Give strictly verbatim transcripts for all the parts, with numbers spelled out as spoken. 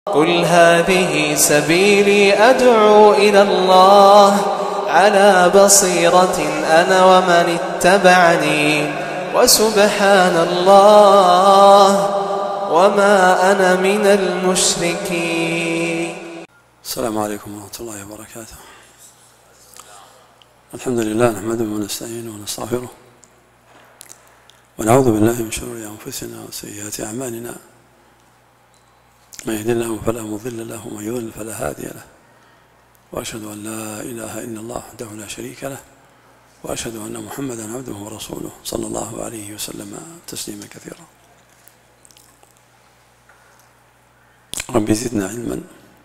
قل هذه سبيلي أدعو إلى الله على بصيرة أنا ومن اتبعني وسبحان الله وما أنا من المشركين. السلام عليكم ورحمة الله وبركاته. الحمد لله نحمده ونستعينه ونستغفره ونعوذ بالله من شرور أنفسنا وسيئات أعمالنا، من يهد الله فلا مضل له ومن يضلل فلا هادي له، وأشهد أن لا إله إلا الله وحده لا شريك له، وأشهد أن محمدا عبده ورسوله صلى الله عليه وسلم تسليما كثيرا. ربي زدنا علما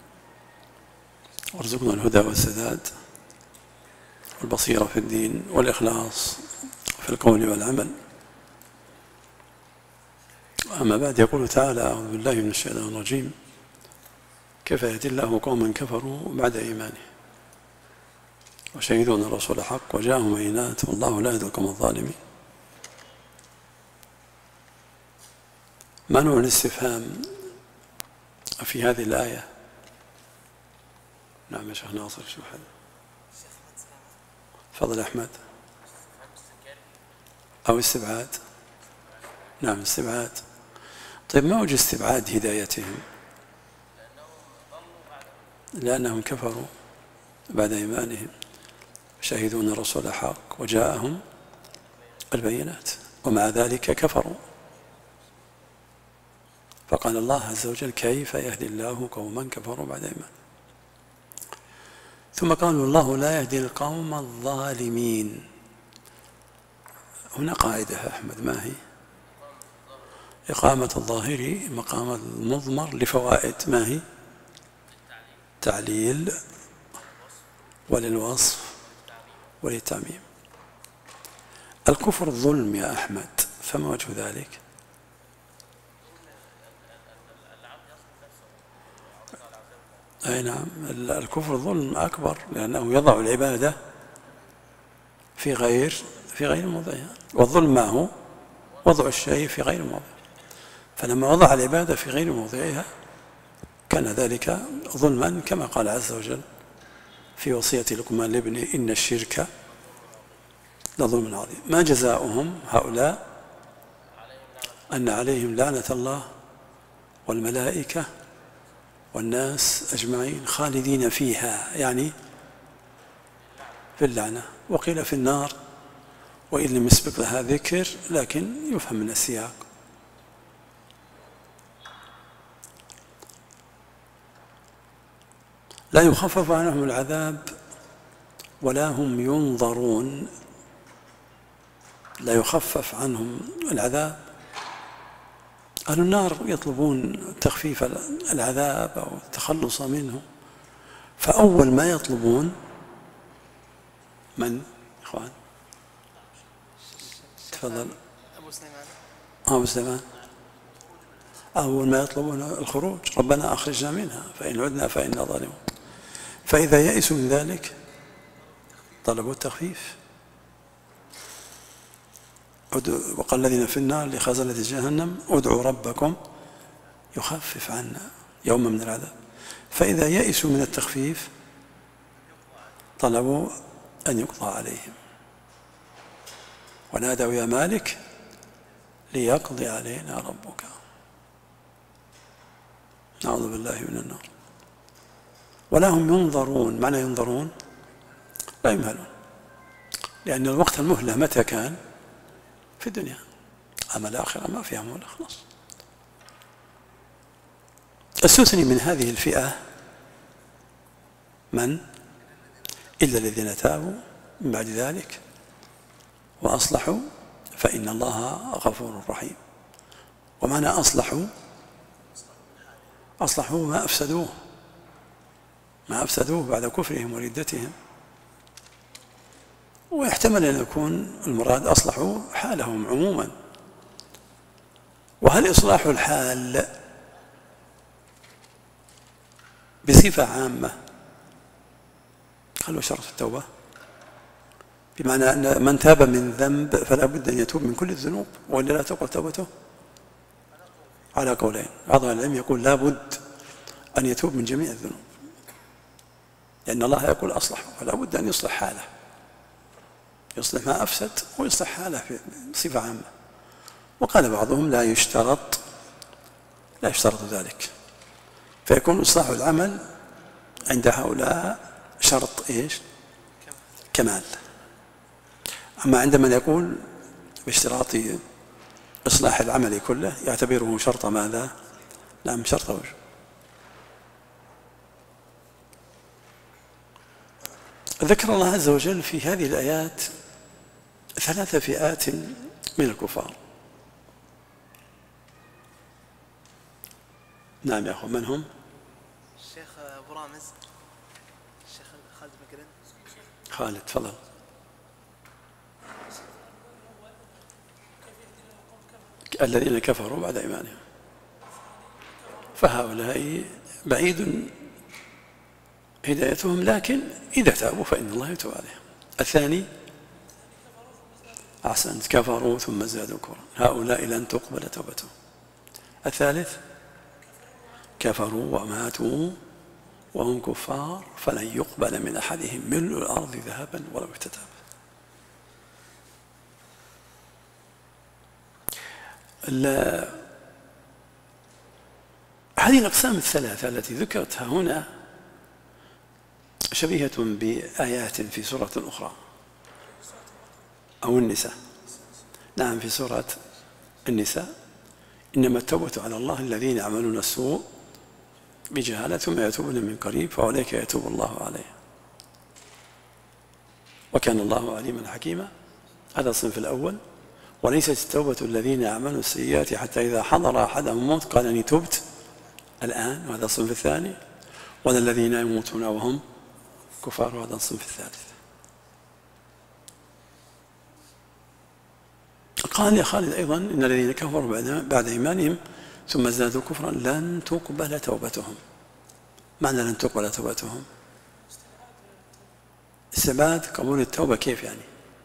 وارزقنا الهدى والسداد والبصيرة في الدين والإخلاص في القول والعمل. أما بعد، يقول تعالى: أعوذ بالله من الشيطان الرجيم: كيف يهدي الله قوما كفروا بعد إيمانه وشهدوا أن الرسول حق وجاءهم بينات والله لا يهدي القوم الظالمين. ما نوع الاستفهام في هذه الآية؟ نعم يا شيخ ناصر، شو هذا؟ فضل أحمد. أو استبعاد؟ نعم استبعاد. طيب، ما وجه استبعاد هدايتهم؟ لأنهم كفروا بعد إيمانهم، شهدوا أن الرسول حق وجاءهم البينات ومع ذلك كفروا. فقال الله عز وجل: كيف يهدي الله قوما كفروا بعد إيمان. ثم قالوا: الله لا يهدي القوم الظالمين. هنا قاعدة يا أحمد، ما هي؟ إقامة الظاهر مقام المضمر لفوائد. ما هي؟ تعليل وللوصف وللتعميم. الكفر ظلم يا أحمد، فما وجه ذلك؟ أي نعم، الكفر ظلم أكبر، لأنه يضع العبادة في غير في غير موضعها، والظلم ما هو؟ وضع الشيء في غير موضعه. فلما وضع العبادة في غير موضعها كان ذلك ظلما، كما قال عز وجل في وصية لقمان لابنه: إن الشرك لظلم عظيم. ما جزاؤهم هؤلاء؟ أن عليهم لعنة الله والملائكة والناس أجمعين خالدين فيها، يعني في اللعنة. وقيل في النار، وإن لم يسبق لها ذكر، لكن يفهم من السياق. لا يخفف عنهم العذاب ولا هم ينظرون. لا يخفف عنهم العذاب. أهل النار يطلبون تخفيف العذاب أو التخلص منه، فأول ما يطلبون من؟ إخوان تفضل. أبو سليمان. أبو سليمان. أول ما يطلبون الخروج: ربنا أخرجنا منها فإن عدنا فإنا ظالمون. فإذا يئسوا من ذلك طلبوا التخفيف. وقال الذين في النار لخزنة جهنم: ادعوا ربكم يخفف عنا يوما من العذاب. فإذا يئسوا من التخفيف طلبوا أن يقضى عليهم. ونادوا: يا مالك ليقضي علينا ربك. نعوذ بالله من النار. ولا هم ينظرون. معنى ينظرون؟ لا يمهلون، لأن الوقت المهلة متى كان؟ في الدنيا. أما الآخرة ما فيها مهلة خلاص. استثني من هذه الفئة من؟ إلا الذين تابوا من بعد ذلك وأصلحوا فإن الله غفور رحيم. ومعنى أصلحوا، أصلحوا ما أفسدوه ما أفسدوه بعد كفرهم وردتهم. ويحتمل أن يكون المراد أصلحوا حالهم عموما. وهل إصلاح الحال بصفة عامة هل هو شرط التوبة؟ بمعنى أن من تاب من ذنب فلا بد أن يتوب من كل الذنوب، وإلا لا تقبل توبته؟ على قولين. بعض العلم يقول لا بد أن يتوب من جميع الذنوب، لأن الله يقول أصلح، فلا بد أن يصلح حاله، يصلح ما أفسد ويصلح حاله بصفة عامة. وقال بعضهم لا يشترط لا يشترط ذلك، فيكون إصلاح العمل عند هؤلاء شرط إيش؟ كمال. أما عند من يقول باشتراط إصلاح العمل كله يعتبره شرط ماذا؟ نعم شرط وجه. ذكر الله عز وجل في هذه الآيات ثلاث فئات من الكفار. نعم يا أخو، من هم؟ الشيخ أبو رامز، الشيخ خالد مكرن. خالد تفضل. الذين كفروا بعد إيمانهم، فهؤلاء بعيد هدايتهم، لكن إذا تابوا فإن الله يتوب عليهم. الثاني أحسنت، كفروا ثم زادوا كفرا، هؤلاء لن تقبل توبتهم. الثالث كفروا وماتوا وهم كفار فلن يقبل من أحدهم ملء الأرض ذهبا ولو افتتى. هذه الأقسام الثلاثة التي ذكرتها هنا شبيهة بآيات في سورة أخرى أو النساء. نعم في سورة النساء إنما التوبة على الله الذين يعملون السوء بجهالة ثم يتوبون من قريب فأولئك يتوب الله عليه وكان الله عليما حكيما. هذا الصنف الأول. وليست التوبة الذين يعملون السيئات حتى إذا حضر أحدهم الموت قال أني تبت الآن، وهذا الصنف الثاني. ولا الذين يموتون وهم كفار، وهذا الصنف الثالث. قال يا خالد أيضا إن الذين كفروا بعد إيمانهم ثم زادوا كفرا لن تقبل توبتهم. معنى لن تقبل توبتهم استبعاد قبول التوبة. كيف يعني؟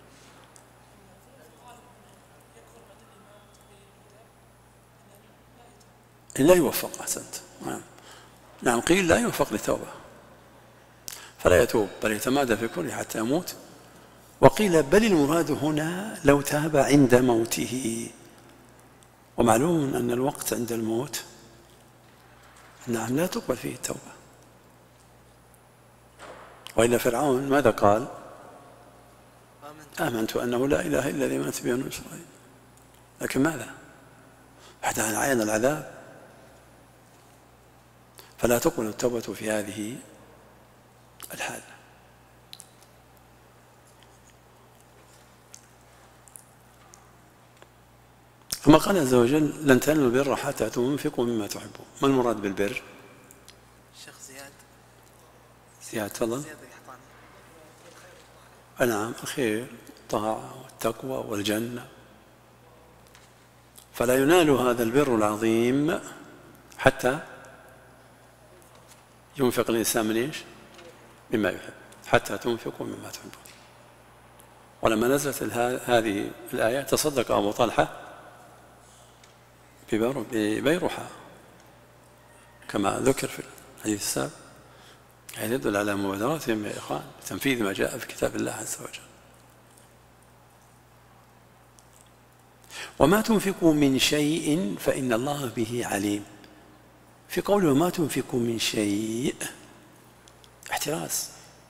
لا يوفق. أحسنت. نعم. نعم قيل لا يوفق للتوبة فلا يتوب بل يتمادى في كله حتى يموت. وقيل بل المراد هنا لو تاب عند موته. ومعلوم أن الوقت عند الموت نعم لا تقبل فيه التوبة. وإلا فرعون ماذا قال؟ آمنت أنه لا إله إلا الذي آمنت به بنو إسرائيل. لكن ماذا؟ بعد أن عين العذاب. فلا تقبل التوبة في هذه الحال. ثم قال عز وجل لن تنالوا البر حتى تنفقوا مما تحبون. ما المراد بالبر؟ الشيخ زياد زياد تفضل. زياد القحطاني. نعم الخير الطاعة والتقوى والجنة. فلا ينال هذا البر العظيم حتى ينفق الإنسان من إيش؟ مما يحب. حتى تنفقوا مما تحبون. ولما نزلت هذه الآية تصدق أبو طلحة ببيرحة كما ذكر في الحديث السابق. يعني يدل على مبادراتهم يا إخوان تنفيذ ما جاء في كتاب الله عز وجل. وما تنفقوا من شيء فإن الله به عليم. في قوله ما تنفقوا من شيء احتراز.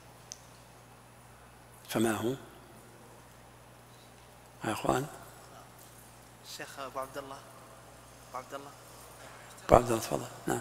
فما هو يا إخوان؟ الشيخ أبو عبد الله أبو عبد الله أبو عبد الله تفضل. نعم.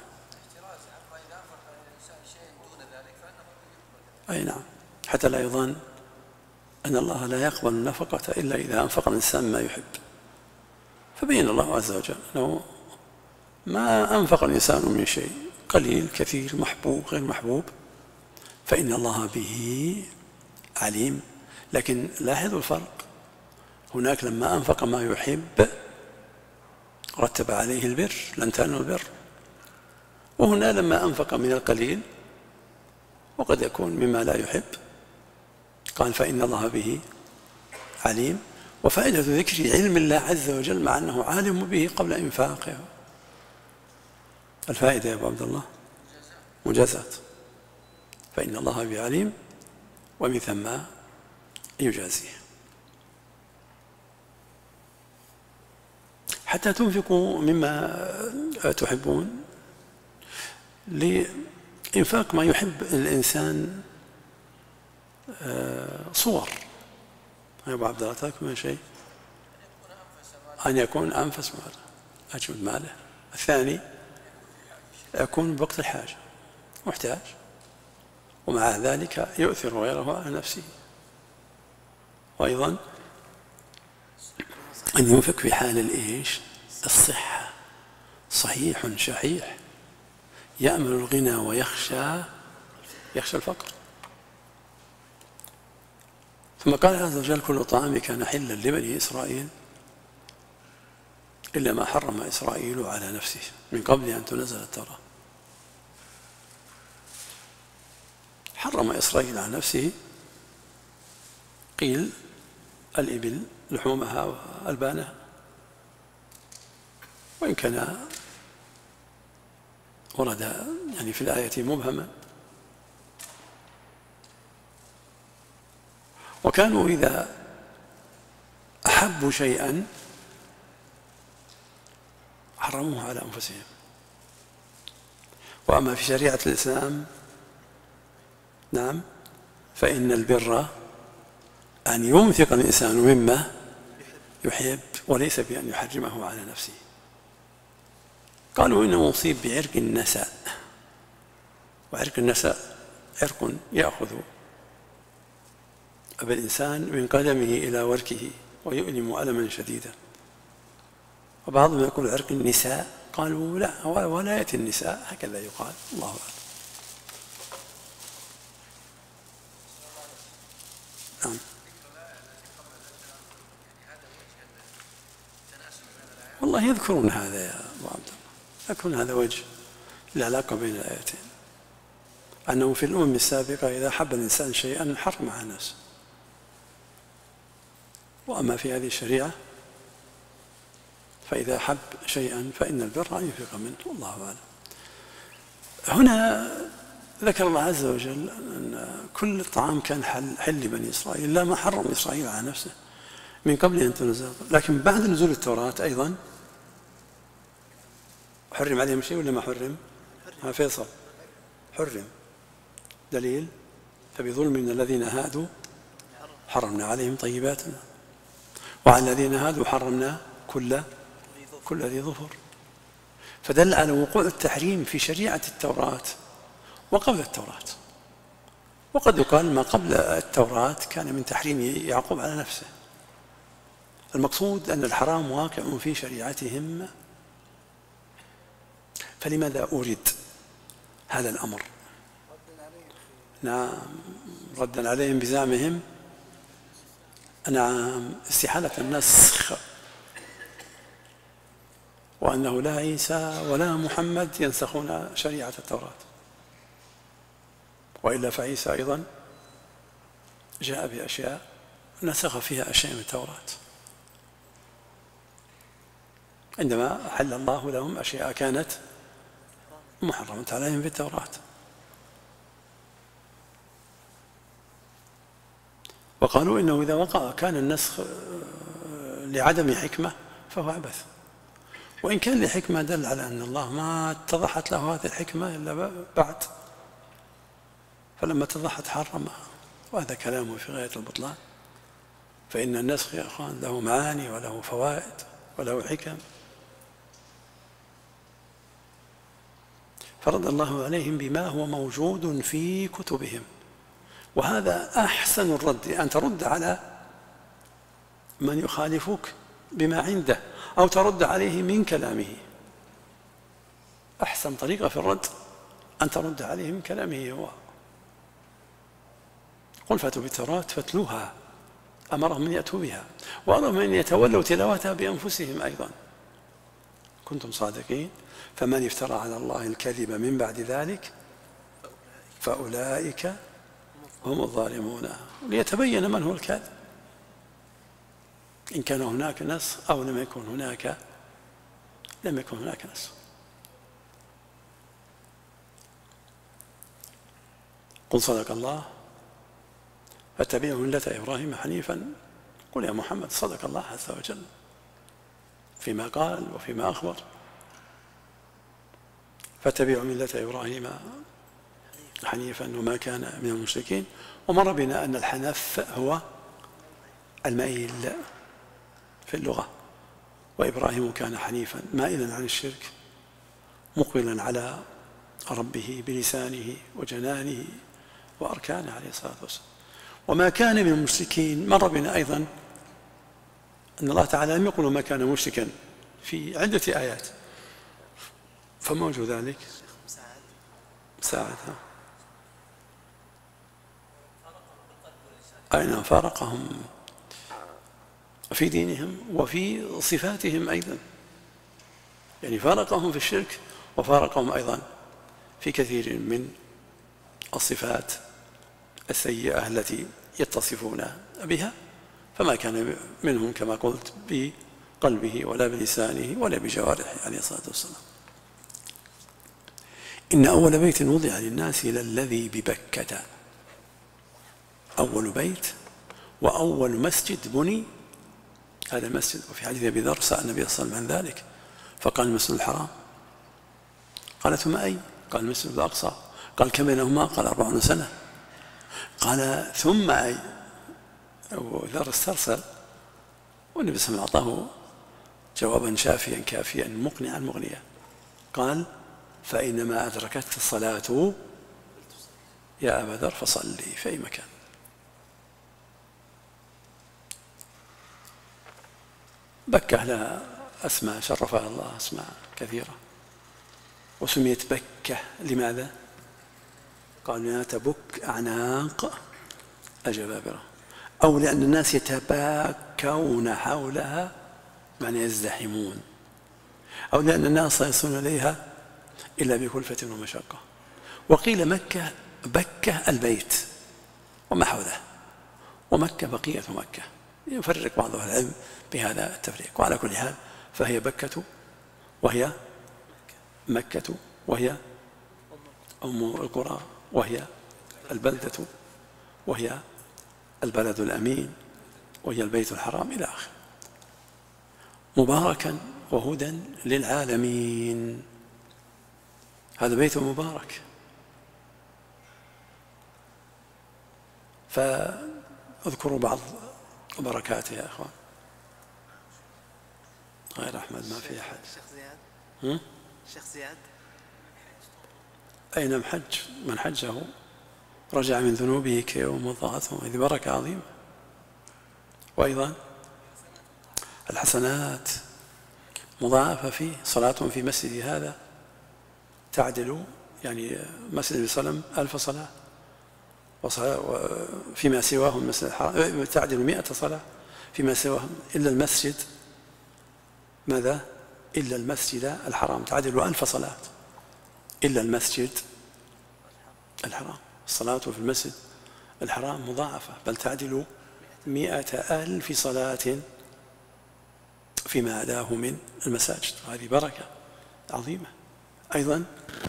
أي نعم. حتى لا يظن أن الله لا يقبل النفقة إلا إذا أنفق الإنسان ما يحب. فبين الله عز وجل أنه ما أنفق الإنسان من شيء قليل كثير محبوب غير محبوب فإن الله به عليم. لكن لاحظوا الفرق. هناك لما أنفق ما يحب رتب عليه البر لن تنالوا البر. وهنا لما أنفق من القليل وقد يكون مما لا يحب قال فإن الله به عليم. وفائدة ذكر علم الله عز وجل مع أنه عالم به قبل إنفاقه. الفائدة يا أبو عبد الله. مجازات، فإن الله به عليم ومن ثم يجازيه. حتى تنفقوا مما تحبون، لإنفاق ما يحب الإنسان صور. يا أبو عبد الله تاكل شيء؟ أن يكون أنفس ماله، أجود ماله. الثاني يكون بوقت الحاجة محتاج، ومع ذلك يؤثر غيره على نفسه. وأيضا أن ينفق في حال الإيش؟ الصحة، صحيح شحيح يأمل الغنى ويخشى يخشى الفقر. ثم قال عز وجل: كل طعام كان حلا لبني إسرائيل إلا ما حرم إسرائيل على نفسه من قبل أن تنزل التوراة. حرم إسرائيل على نفسه، قيل الإبل لحومها وألبانها، وإن كان ورد يعني في الآية مبهما. وكانوا إذا أحبوا شيئا حرموه على أنفسهم. وأما في شريعة الإسلام نعم فإن البر أن ينفق الإنسان مما يحب وليس بأن يحرمه على نفسه. قالوا إنه مصيب بعرق النساء، وعرق النساء عرق يأخذ بالإنسان من قدمه إلى وركه ويؤلم ألما شديدا. وبعضهم يقول عرق النساء، قالوا لا، ولا يأتي النساء، هكذا يقال. الله أعلم. نعم. والله يذكرون هذا يا أبو عبد الله، يذكرون هذا وجه العلاقة بين الآيتين، أنه في الأمم السابقة إذا حب الإنسان شيئا حرم على نفسه، وأما في هذه الشريعة فإذا حب شيئا فإن البر أن ينفق منه. الله أعلم. هنا ذكر الله عز وجل أن كل الطعام كان حل, حل لبني إسرائيل، لا ما حرم إسرائيل على نفسه من قبل أن تنزل، لكن بعد نزول التوراة أيضا حرم عليهم شيء ولا ما حرم؟ ها فيصل، حرم. دليل: فبظلم من الذين هادوا حرمنا عليهم طيباتنا وعلى الذين هادوا حرمنا كل كل ذي ظفر. فدل على وقوع التحريم في شريعة التوراة وقبل التوراة. وقد يقال ما قبل التوراة كان من تحريم يعقوب على نفسه. المقصود أن الحرام واقع في شريعتهم، فلماذا أورد هذا الأمر؟ نعم، ردا عليهم بزعمهم نعم استحالة النسخ، وأنه لا عيسى ولا محمد ينسخون شريعة التوراة، وإلا فعيسى أيضا جاء بأشياء نسخ فيها أشياء من التوراة، عندما أحل الله لهم أشياء كانت محرمة عليهم في التوراة. وقالوا إنه إذا وقع كان النسخ لعدم حكمة فهو عبث، وإن كان لحكمة دل على أن الله ما اتضحت له هذه الحكمة إلا بعد، فلما اتضحت حرمها، وهذا كلامه في غاية البطلان. فإن النسخ يا أخوان له معاني وله فوائد وله حكم. فرد الله عليهم بما هو موجود في كتبهم، وهذا أحسن الرد، أن ترد على من يخالفك بما عنده أو ترد عليه من كلامه. أحسن طريقة في الرد أن ترد عليه من كلامه هو. قل فأتوا بالتوراة فاتلوها، أمرهم أن يأتوا بها، وأمرهم أن يتولوا تلاوتها بأنفسهم أيضا. كنتم صادقين. فمن افترى على الله الكذب من بعد ذلك فأولئك هم الظالمون. ليتبين من هو الكاذب، إن كان هناك نص أو لم يكن هناك لم يكن هناك نص. قل صدق الله فاتبعوا ملة إبراهيم حنيفا. قل يا محمد صدق الله عز وجل فيما قال وفيما أخبر، فاتبعوا ملة إبراهيم حنيفا وما كان من المشركين. ومر بنا أن الحنف هو الميل في اللغة، وإبراهيم كان حنيفا مائلا عن الشرك مقبلا على ربه بلسانه وجنانه وأركانه عليه الصلاة والسلام. وما كان من المشركين مر بنا أيضا أن الله تعالى لم يقل ما كان مشركا في عدة آيات، فموجود ذلك ساعدها أين فارقهم في دينهم وفي صفاتهم أيضا، يعني فارقهم في الشرك وفارقهم أيضا في كثير من الصفات السيئة التي يتصفون بها. فما كان منهم كما قلت بقلبه ولا بلسانه ولا بجوارحه عليه الصلاة والسلام. إن أول بيت وضع للناس للذي ببكة، أول بيت وأول مسجد بني هذا المسجد. وفي حديث أبي ذر سأل النبي صلى الله عليه وسلم عن ذلك فقال المسجد الحرام. قال ثم أي؟ قال المسجد الأقصى. قال كم بينهما؟ قال أربعون سنة. قال ثم أي؟ أبو ذر استرسل، والنبي صلى الله عليه وسلم أعطاه جوابا شافيا كافيا مقنعا مغنيا. قال فإنما أدركتك الصلاة يا أبا ذر فصلي في أي مكان. بكة لها أسماء شرفها الله أسماء كثيرة، وسميت بكة لماذا؟ قالوا لا تبك أعناق الجبابرة، أو لأن الناس يتباكون حولها معنى يزدحمون، أو لأن الناس لا يصلون إليها إلا بكلفة ومشقة. وقيل مكة بكة البيت وما حوله، ومكة بقية مكة، يفرق بعض أهل العلم بهذا التفريق. وعلى كل حال فهي بكة وهي مكة وهي أم القرى وهي البلدة وهي البلد الأمين وهي البيت الحرام إلى آخره. مباركا وهدى للعالمين، هذا بيت مبارك. فاذكروا بعض بركاته يا أخوان. غير أحمد ما في أحد. الشيخ زياد الشيخ زياد أي نعم، حج من حجه رجع من ذنوبه كيوم وضاعته، هذه بركة عظيمة. وأيضا الحسنات مضاعفة فيه، صلاة في مسجد هذا تعدل يعني مسجد النبي صلى الله عليه وسلم ألف صلاة، وفيما سواه المسجد الحرام تعدل مئة صلاة فيما سواه إلا المسجد ماذا؟ إلا المسجد الحرام تعدل ألف صلاة إلا المسجد الحرام. الصلاة في المسجد الحرام مضاعفة، بل تعدل مئة ألف صلاة فيما عداه من المساجد، وهذه بركة عظيمة. أيضا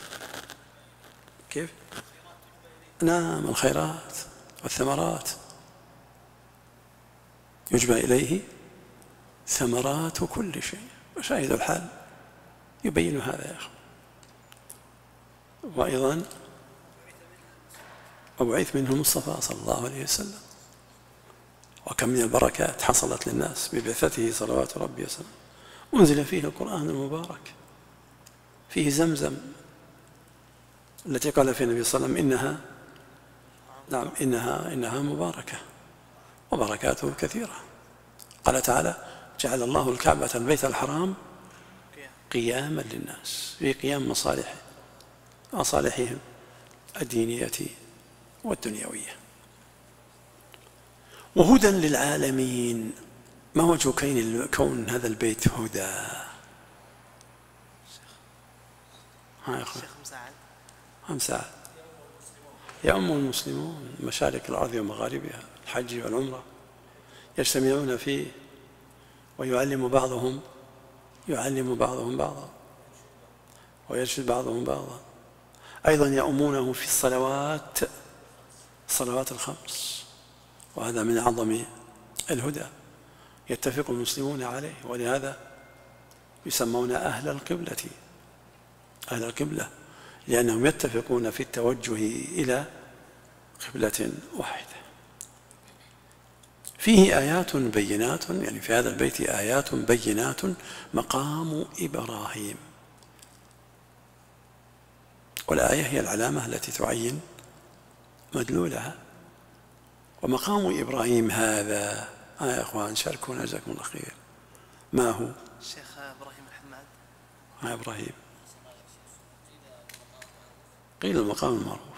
كيف؟ نعم، الخيرات والثمرات يجبى إليه ثمرات كل شيء، وشاهد الحال يبين هذا يا أخي. وأيضا وبعث منه المصطفى صلى الله عليه وسلم، وكم من البركات حصلت للناس ببعثته صلوات ربي وسلامه. أنزل فيه القرآن المبارك، فيه زمزم التي قال فيها النبي صلى الله عليه وسلم إنها نعم إنها إنها مباركة وبركاته كثيرة. قال تعالى جعل الله الكعبة البيت الحرام قياما للناس، في قيام مصالح مصالحهم الدينية والدنيوية. وهدى للعالمين، ما وجه كون هذا البيت هدى؟ ها يا أخوان الشيخ مساعد هم ساعة يأم المسلمون مشارق الأرض ومغاربها، الحج والعمرة يجتمعون فيه، ويعلم بعضهم يعلم بعضهم بعضا ويرشد بعضهم بعضا. أيضا يأمونه في الصلوات الصلوات الخمس، وهذا من أعظم الهدى يتفق المسلمون عليه، ولهذا يسمون أهل القبلة أهل القبلة، لأنهم يتفقون في التوجه إلى قبلة واحدة. فيه آيات بينات، يعني في هذا البيت آيات بينات مقام إبراهيم، والآية هي العلامة التي تعين مدلولها. ومقام إبراهيم هذا آه يا أخوان شاركونا جزاكم الله خير، ما هو؟ الشيخ إبراهيم الحماد. ما إبراهيم؟ قيل المقام المعروف.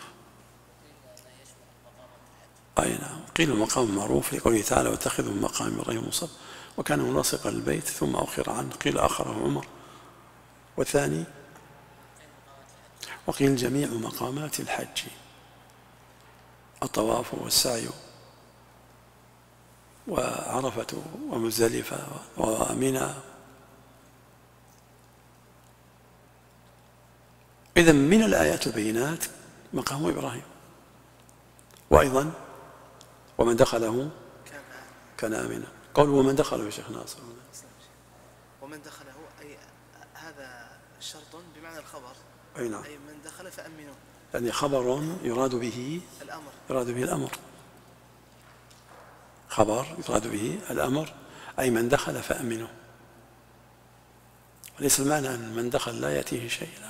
أي نعم، قيل المقام المعروف لقوله تعالى واتخذوا من مقام إبراهيم مصلى، وكان ملاصقا للبيت ثم أخر عنه، قيل آخره عمر. والثاني وقيل جميع مقامات الحج، الطواف والسعي وعرفة ومزدلفة ومنى. إذن من الآيات البينات مقام إبراهيم، وأيضا ومن دخله كان آمنا. قوله ومن دخله يا شيخ ناصر، ومن دخله أي هذا شرط بمعنى الخبر. أي نعم، أي من دخل فأمنوه، يعني خبر يراد به الأمر يراد به الأمر خبر يراد به الأمر، أي من دخل فأمنه، وليس المعنى أن من دخل لا يأتيه شيء، لا،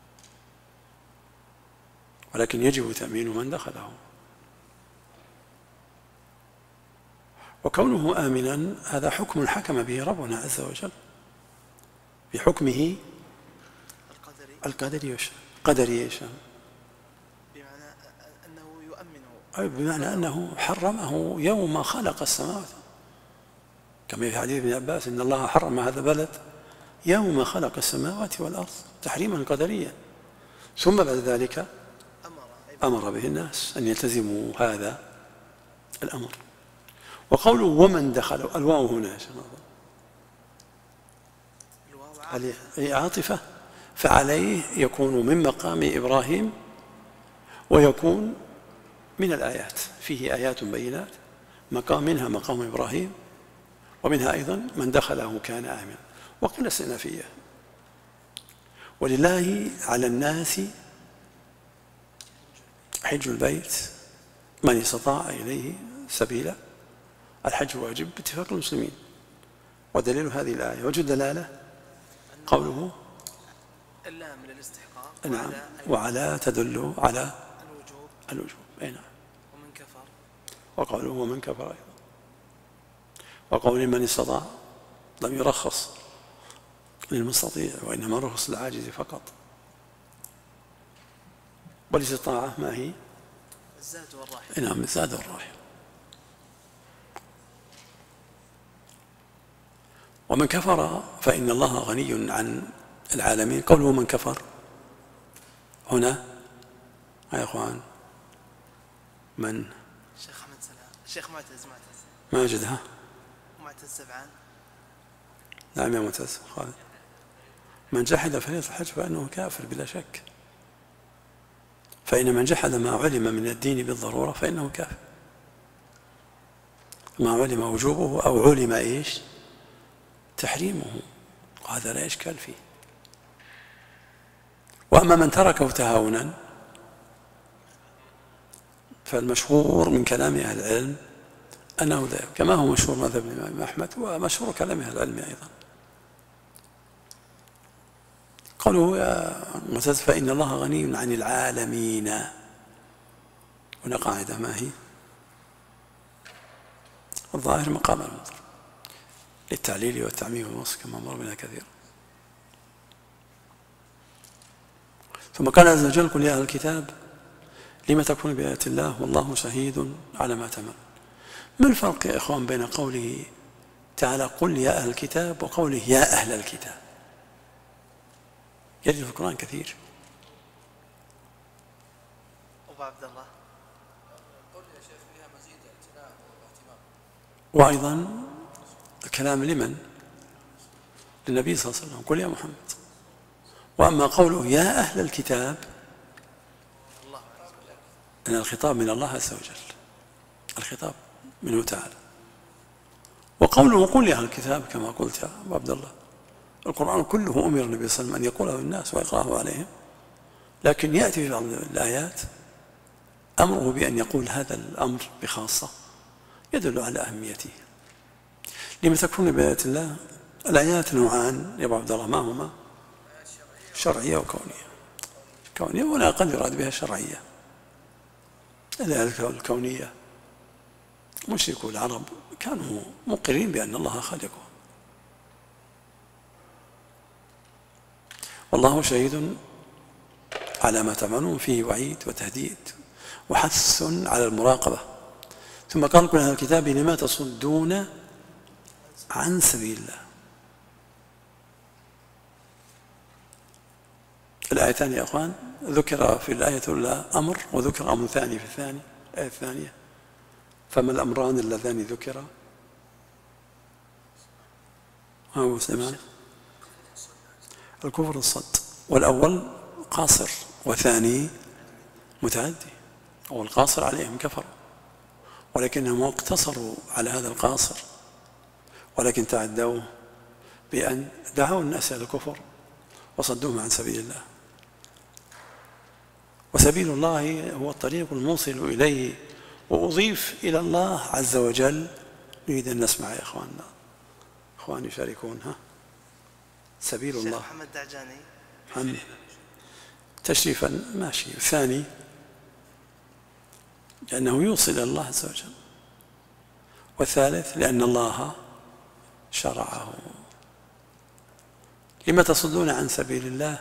ولكن يجب تأمين من دخله. وكونه آمنا هذا حكم حكم به ربنا عز وجل بحكمه القدري القدري القدري بمعنى أنه يؤمنه، أي بمعنى أنه حرمه يوم خلق السماوات، كما في حديث ابن عباس إن الله حرم هذا البلد يوم خلق السماوات والأرض تحريما قدريا، ثم بعد ذلك أمر به الناس أن يلتزموا هذا الأمر. وقوله ومن دخل، الواو هنا عليه عاطفة، فعليه يكون من مقام إبراهيم ويكون من الآيات، فيه آيات بينات مقام منها مقام إبراهيم، ومنها أيضا من دخله كان آمنا. وقيل استئنافية، ولله على الناس حج البيت من استطاع إليه سبيلا، الحج واجب باتفاق المسلمين. ودليل هذه الآية وجه الدلالة قوله اللام للاستحقاق، نعم، وعلى تدل على الوجوب الوجوب، أي نعم. ومن كفر، وقوله ومن كفر أيضا، وقول من استطاع لم يرخص للمستطيع، وإنما رخص للعاجز فقط. والاستطاعة ما هي؟ الزاد والراحل، نعم، الزاد والراحل. ومن كفر فإن الله غني عن العالمين. قوله من كفر هنا يا إخوان من؟ الشيخ أحمد سلام، الشيخ معتز معتز ماجد، ها معتز سبعان. نعم يا معتز خالد. من جحد فريضة الحج فإنه كافر بلا شك، فإن من جحد ما علم من الدين بالضرورة فإنه كافر، ما علم وجوبه أو علم إيش تحريمه، وهذا لا إشكال فيه. وأما من تركه تهاونا فالمشهور من كلام أهل العلم أنه لا، كما هو مشهور مذهب الإمام أحمد ومشهور كلام أهل العلم أيضا. قالوا يا معتز فإن الله غني عن العالمين، هنا قاعدة ما هي؟ الظاهر مقام المنظر للتعليل والتعميم والوصف كما مر بنا كثيرا. ثم قال عز وجل قل يا أهل الكتاب لم تكفرون بآيات الله والله شهيد على ما تعملون. ما الفرق يا إخوان بين قوله تعالى قل يا أهل الكتاب وقوله يا أهل الكتاب؟ يجد في القرآن كثير. أبو عبد الله قل يا شيخ فيها مزيد اعتناء واهتمام. وأيضا الكلام لمن؟ للنبي صلى الله عليه وسلم قل يا محمد. وأما قوله يا أهل الكتاب الله أن الخطاب من الله عز وجل، الخطاب منه تعالى. وقوله قل يا أهل الكتاب كما قلت يا أبو عبد الله، القرآن كله أمر النبي صلى الله عليه وسلم أن يقوله للناس ويقرأه عليهم، لكن يأتي في بعض الآيات أمره بأن يقول هذا الأمر بخاصة يدل على أهميته. لما تكون بآيات الله الآيات نوعان يا أبو عبد الله، ما هما؟ شرعية وكونية. كونية ولا قد يراد بها شرعية. الآيات الكونية مشركو العرب كانوا مقرين بأن الله خالقهم، والله شهيد على ما تعملون، فيه وعيد وتهديد وحث على المراقبة. ثم قال كل هذا الكتاب لما تصدون عن سبيل الله. الآيتان يا أخوان ذكر في الآية الأولى أمر وذكر أمر ثاني في الثاني الآية الثانية. فما الأمران اللذان ذكرا؟ ها هو سليمان؟ الكفر الصد، والأول قاصر والثاني متعدي. هو القاصر عليهم كفروا، ولكنهم اقتصروا على هذا القاصر، ولكن تعدوا بأن دعوا الناس إلى الكفر وصدوهم عن سبيل الله. وسبيل الله هو الطريق الموصل إليه، وأضيف إلى الله عز وجل. نريد أن نسمع يا إخواننا، إخواني يشاركون. ها سبيل الله محمد دعجاني محمد تشريفا ماشي. الثاني لأنه يوصل إلى الله عز وجل، والثالث لأن الله شرعه. لما تصدون عن سبيل الله؟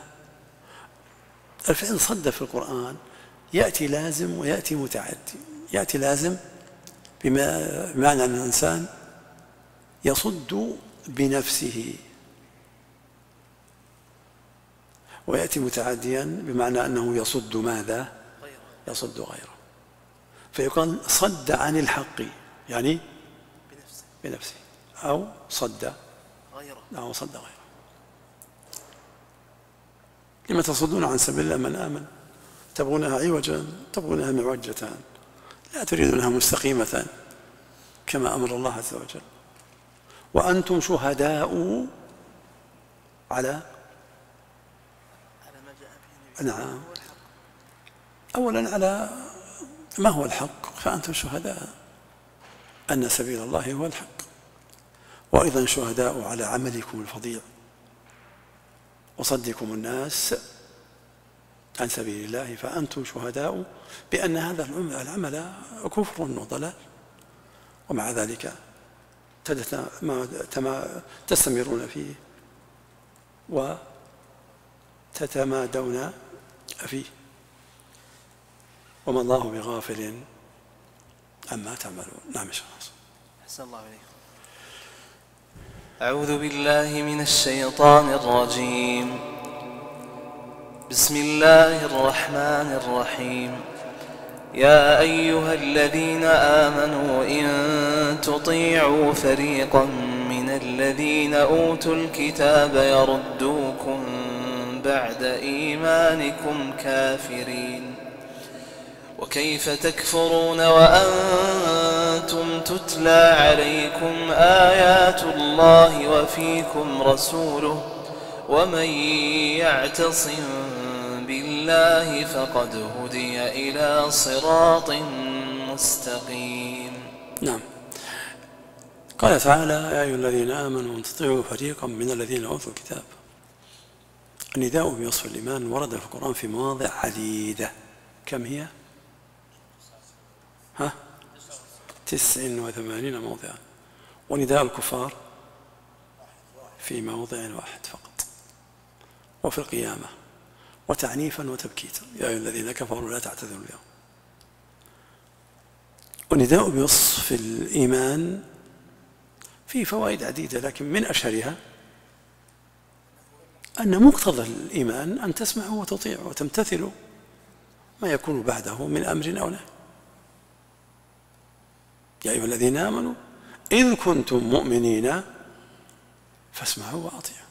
الفعل صد في القرآن يأتي لازم ويأتي متعدي. يأتي لازم بمعنى أن الإنسان يصد بنفسه، ويأتي متعديا بمعنى أنه يصد ماذا؟ يصد غيره. فيقال صد عن الحق يعني بنفسه بنفسه، أو صد غيره أو صد غيره. لما تصدون عن سبيل الله من آمن تبغونها عوجا تبغونها معوجة، لا تريدونها مستقيمة كما أمر الله عز وجل. وأنتم شهداء على على ما جاء به النبي. نعم، أولا على ما هو الحق، فأنتم شهداء أن سبيل الله هو الحق، وأيضا شهداء على عملكم الفظيع وصدكم الناس عن سبيل الله. فأنتم شهداء بأن هذا العمل كفر وضلال، ومع ذلك تستمرون فيه وتتمادون فيه، وما الله بغافل عما تعملون. نعم يا شيخ. أحسن الله إليكم. أعوذ بالله من الشيطان الرجيم. بسم الله الرحمن الرحيم. يا أيها الذين آمنوا إن تطيعوا فريقا من الذين أوتوا الكتاب يردوكم بعد إيمانكم كافرين، وكيف تكفرون وأنتم تتلى عليكم آيات الله وفيكم رسوله، ومن يعتصم بالله فقد هدي إلى صراط مستقيم. نعم. قال تعالى يا أيها الذين آمنوا ان تطيعوا فريقا من الذين أوتوا الكتاب. النداء بوصف الإيمان ورد في القرآن في مواضع عديدة. كم هي؟ ها؟ تسع وثمانين موضعا. ونداء الكفار في موضع واحد فقط، وفي القيامة، وتعنيفا وتبكيتا يا أيها الذين كفروا لا تعتذروا اليوم. ونداء بوصف الإيمان فيه فوائد عديدة، لكن من أشهرها أن مقتضى الإيمان أن تسمعوا وتطيعوا وتمتثلوا ما يكون بعده من أمر أو نهي. يا أيها الذين آمنوا إذ كنتم مؤمنين فاسمعوا وأطيعوا.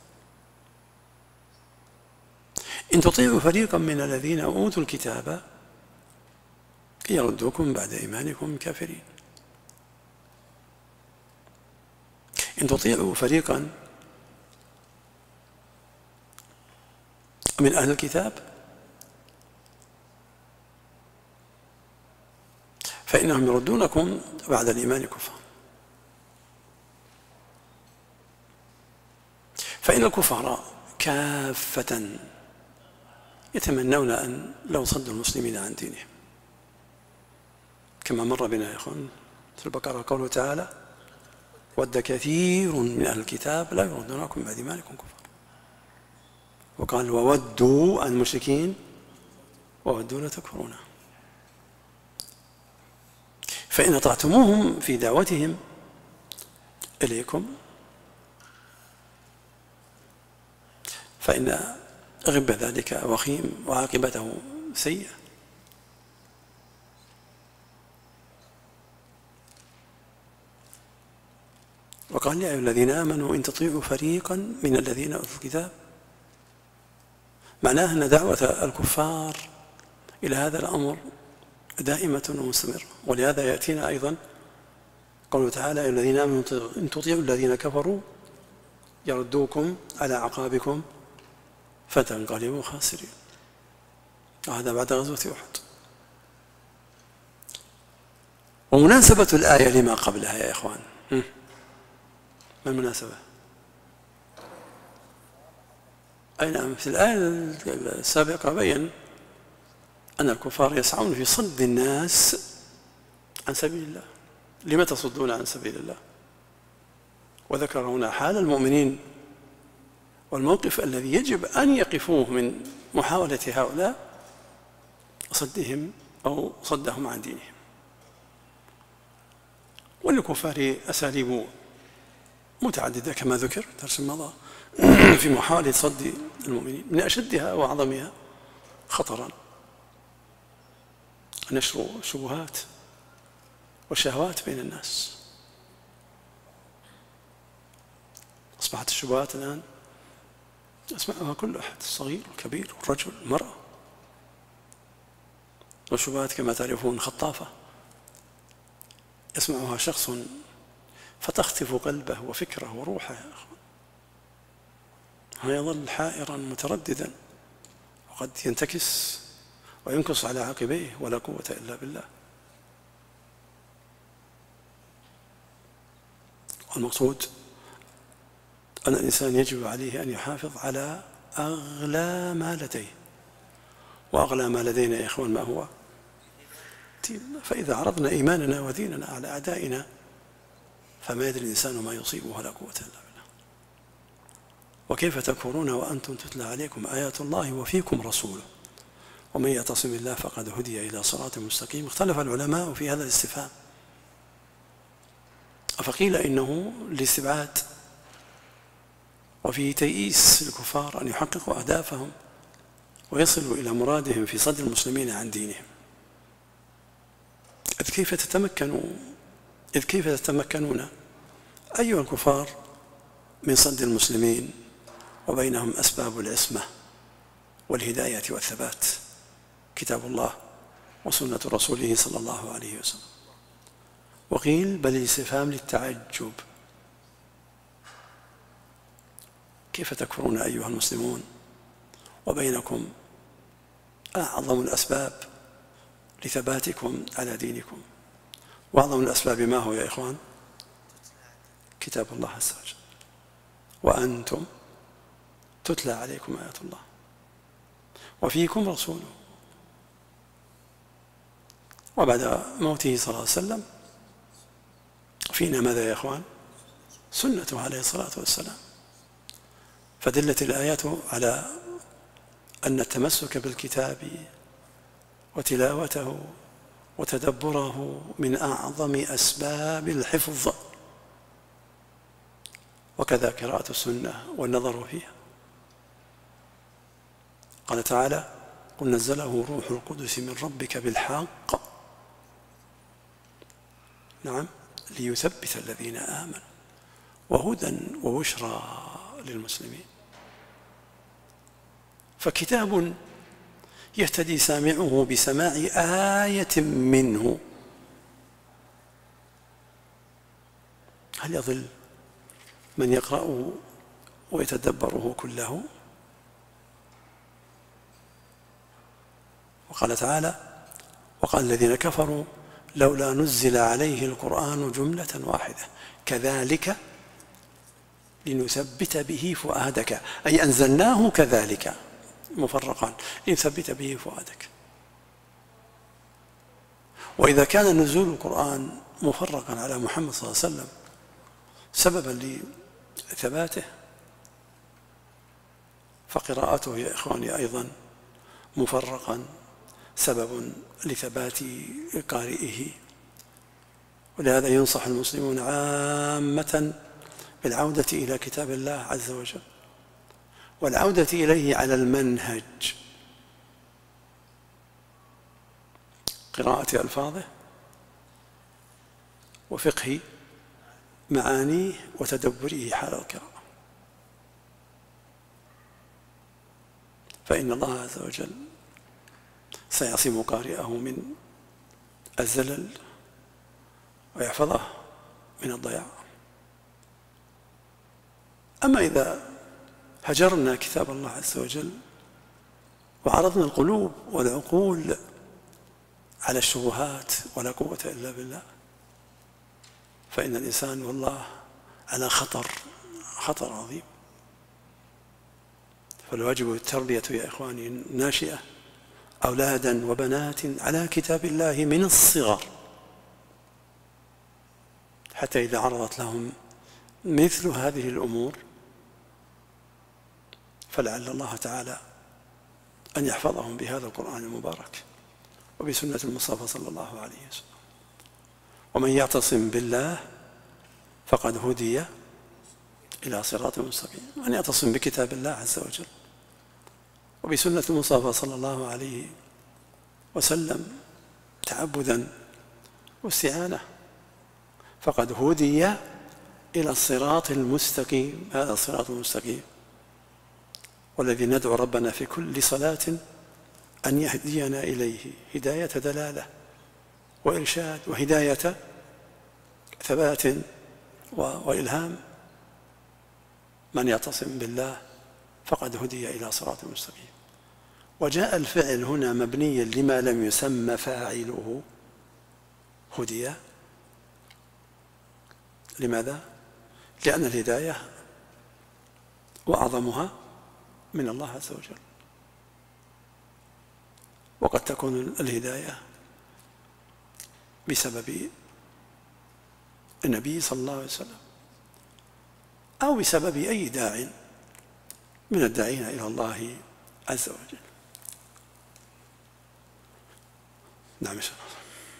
إن تطيعوا فريقا من الذين أوتوا الكتاب يردوكم بعد إيمانكم كافرين. إن تطيعوا فريقا من أهل الكتاب فإنهم يردونكم بعد الإيمان كفرا. فإن الكفار كافة يتمنون أن لو صدوا المسلمين عن دينهم، كما مر بنا يا إخوان في البقرة قوله تعالى: ود كثير من أهل الكتاب لا يردونكم بعد إيمانكم كفرا. وقال: وودوا المشركين وودوا لتكفرون. فإن أطعتموهم في دعوتهم إليكم فإن غب ذلك وخيم وعاقبته سيئة. وقال: يا أيها الذين آمنوا إن تطيعوا فريقا من الذين أوتوا الكتاب. معناه أن دعوة الكفار إلى هذا الأمر دائمة ومستمرة. ولهذا يأتينا أيضا قوله تعالى: يا أيها الذين آمنوا إن تطيعوا الذين كفروا يردوكم على أعقابكم فتنقلبوا خاسرين. وهذا بعد غزوة أحد. ومناسبة الآية لما قبلها يا إخوان، ما المناسبة؟ أي نعم، في الآية السابقة بين أن الكفار يسعون في صد الناس عن سبيل الله. لم تصدون عن سبيل الله؟ وذكر هنا حال المؤمنين والموقف الذي يجب أن يقفوه من محاولة هؤلاء صدهم أو صدهم عن دينهم. وللكفار أساليب متعددة كما ذكر درس مضى في محاولة صد المؤمنين. من أشدها وأعظمها خطرا نشر الشبهات والشهوات بين الناس. أصبحت الشبهات الآن يسمعها كل أحد، الصغير والكبير والرجل والمرأة. والشبهات كما تعرفون خطافة يسمعها شخص فتخطف قلبه وفكره وروحه، ويظل حائرا مترددا، وقد ينتكس وينكص على عقبيه ولا قوة إلا بالله. والمقصود أن الإنسان يجب عليه أن يحافظ على أغلى ما لديه، وأغلى ما لدينا يا إخوان ما هو؟ ديننا. فإذا عرضنا إيماننا وديننا على أعدائنا فما يدري الإنسان ما يصيبه ولا قوة إلا بالله. وكيف تكفرون وأنتم تتلى عليكم آيات الله وفيكم رسوله ومن يعتصم بالله فقد هدي إلى صراط مستقيم. اختلف العلماء في هذا الاستفهام، فقيل إنه للاستبعاد وفي تيئيس الكفار أن يحققوا أهدافهم ويصلوا إلى مرادهم في صد المسلمين عن دينهم. إذ كيف تتمكنوا إذ كيف تتمكنون أيها الكفار من صد المسلمين وبينهم أسباب العصمة والهداية والثبات، كتاب الله وسنة رسوله صلى الله عليه وسلم. وقيل بل الاستفهام للتعجب، كيف تكفرون أيها المسلمون وبينكم أعظم الأسباب لثباتكم على دينكم. وأعظم الأسباب ما هو يا إخوان؟ كتاب الله عز وجل، وأنتم تتلى عليكم آيات الله وفيكم رسوله. وبعد موته صلى الله عليه وسلم فينا ماذا يا إخوان؟ سنته عليه الصلاة والسلام. فدلت الآيات على أن التمسك بالكتاب وتلاوته وتدبره من أعظم أسباب الحفظ، وكذا قراءة السنة والنظر فيها. قال تعالى: قل نزله روح القدس من ربك بالحق نعم ليثبت الذين آمنوا وهدى وبشرى للمسلمين. فكتاب يهتدي سامعه بسماع آية منه. هل يضل من يقرأه ويتدبره كله؟ وقال تعالى: وقال الذين كفروا لولا نزل عليه القرآن جملة واحدة كذلك لنثبت به فؤادك، أي أنزلناه كذلك مفرقا لنثبت به فؤادك. وإذا كان نزول القرآن مفرقا على محمد صلى الله عليه وسلم سببا لثباته، فقراءته يا إخواني أيضا مفرقا سبب لثبات قارئه. ولهذا ينصح المسلمون عامة بالعودة إلى كتاب الله عز وجل والعودة إليه على المنهج، قراءة ألفاظه وفقه معانيه وتدبره حال القراءة، فإن الله عز وجل سيعصم قارئه من الزلل ويحفظه من الضياع. أما إذا هجرنا كتاب الله عز وجل وعرضنا القلوب والعقول على الشبهات ولا قوة إلا بالله، فإن الإنسان والله على خطر خطر عظيم. فالواجب التربية يا إخواني الناشئة أولادا وبنات على كتاب الله من الصغر، حتى إذا عرضت لهم مثل هذه الأمور فلعل الله تعالى أن يحفظهم بهذا القرآن المبارك وبسنة المصطفى صلى الله عليه وسلم. ومن يعتصم بالله فقد هدي إلى صراط مستقيم. من يعتصم بكتاب الله عز وجل وبسنة المصطفى صلى الله عليه وسلم تعبدا واستعانة فقد هدي إلى الصراط المستقيم. هذا الصراط المستقيم والذي ندعو ربنا في كل صلاة أن يهدينا إليه هداية دلالة وإرشاد وهداية ثبات وإلهام. من يعتصم بالله فقد هدي إلى صراط مستقيم. وجاء الفعل هنا مبنيا لما لم يسمى فاعله هدي. لماذا؟ لأن الهداية وأعظمها من الله عز وجل، وقد تكون الهداية بسبب النبي صلى الله عليه وسلم أو بسبب أي داع من الداعين إلى الله عز وجل. نعم إن شاء الله.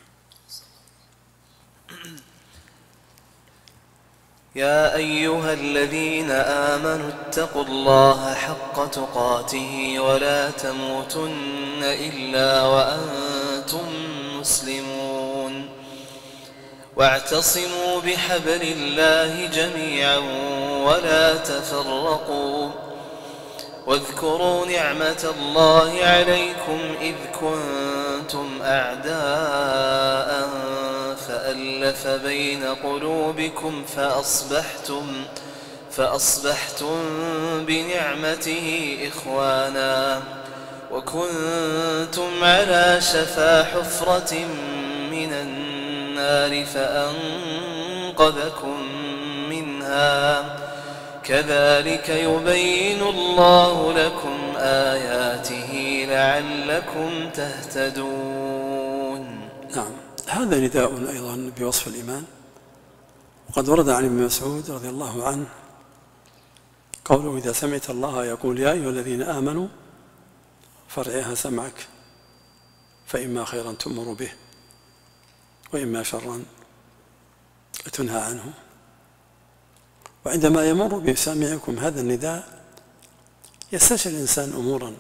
يا أيها الذين آمنوا اتقوا الله حق تقاته ولا تموتن إلا وأنتم مسلمون واعتصموا بحبل الله جميعا ولا تفرقوا واذكروا نعمة الله عليكم إذ كنتم أعداء فألف بين قلوبكم فأصبحتم فأصبحتم بنعمته إخوانا وكنتم على شفا حفرة من النار فأنقذكم منها كذلك يبين الله لكم آياته لعلكم تهتدون. نعم، هذا نداء أيضا بوصف الإيمان. وقد ورد عن ابن مسعود رضي الله عنه قوله: إذا سمعت الله يقول يا أيها الذين آمنوا فارعها سمعك فإما خيرا تؤمر به وإما شرا تنهى عنه. وعندما يمر بسامعكم هذا النداء يستشعر الإنسان أمورا.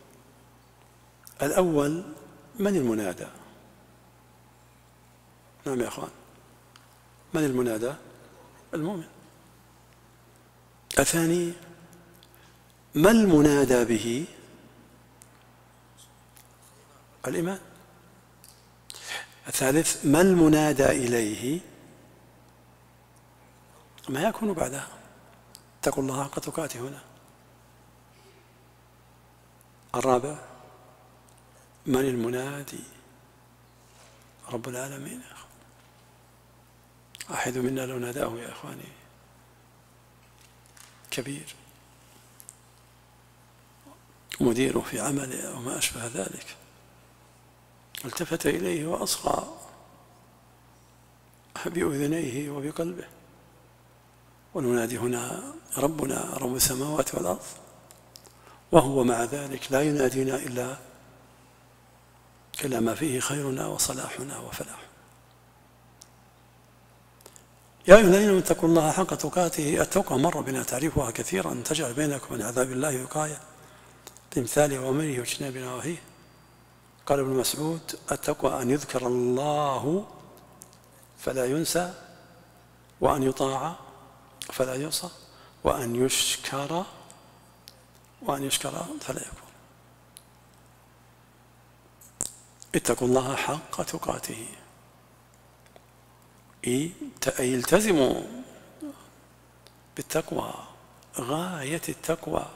الأول: من المنادى؟ نعم يا أخوان، من المنادى؟ المؤمن. الثاني: ما المنادى به؟ الإيمان. الثالث ما المنادى إليه ما يكون بعدها. اتقوا الله حق تقاته هنا. الرابع من المنادي؟ رب العالمين. أحد منا لو ناداه يا إخواني كبير، مديره في عمله أو ما أشبه ذلك، التفت إليه وأصغى بأذنيه وبقلبه. والمنادي هنا ربنا رب السماوات والأرض، وهو مع ذلك لا ينادينا إلا إلا ما فيه خيرنا وصلاحنا وفلاحنا. يا أيها الذين اتقوا الله حق تقاته. التقوى مر بنا تعريفها كثيرا، تجعل بينكم من عذاب الله وقاية بامتثال أوامره واجتناب نواهيه. قال ابن مسعود التقوى أن يذكر الله فلا ينسى، وأن يطاع فلا يعصى، وأن يشكر وأن يشكر فلا يكون. اتقوا الله حق تقاته، أي التزموا بالتقوى غاية التقوى.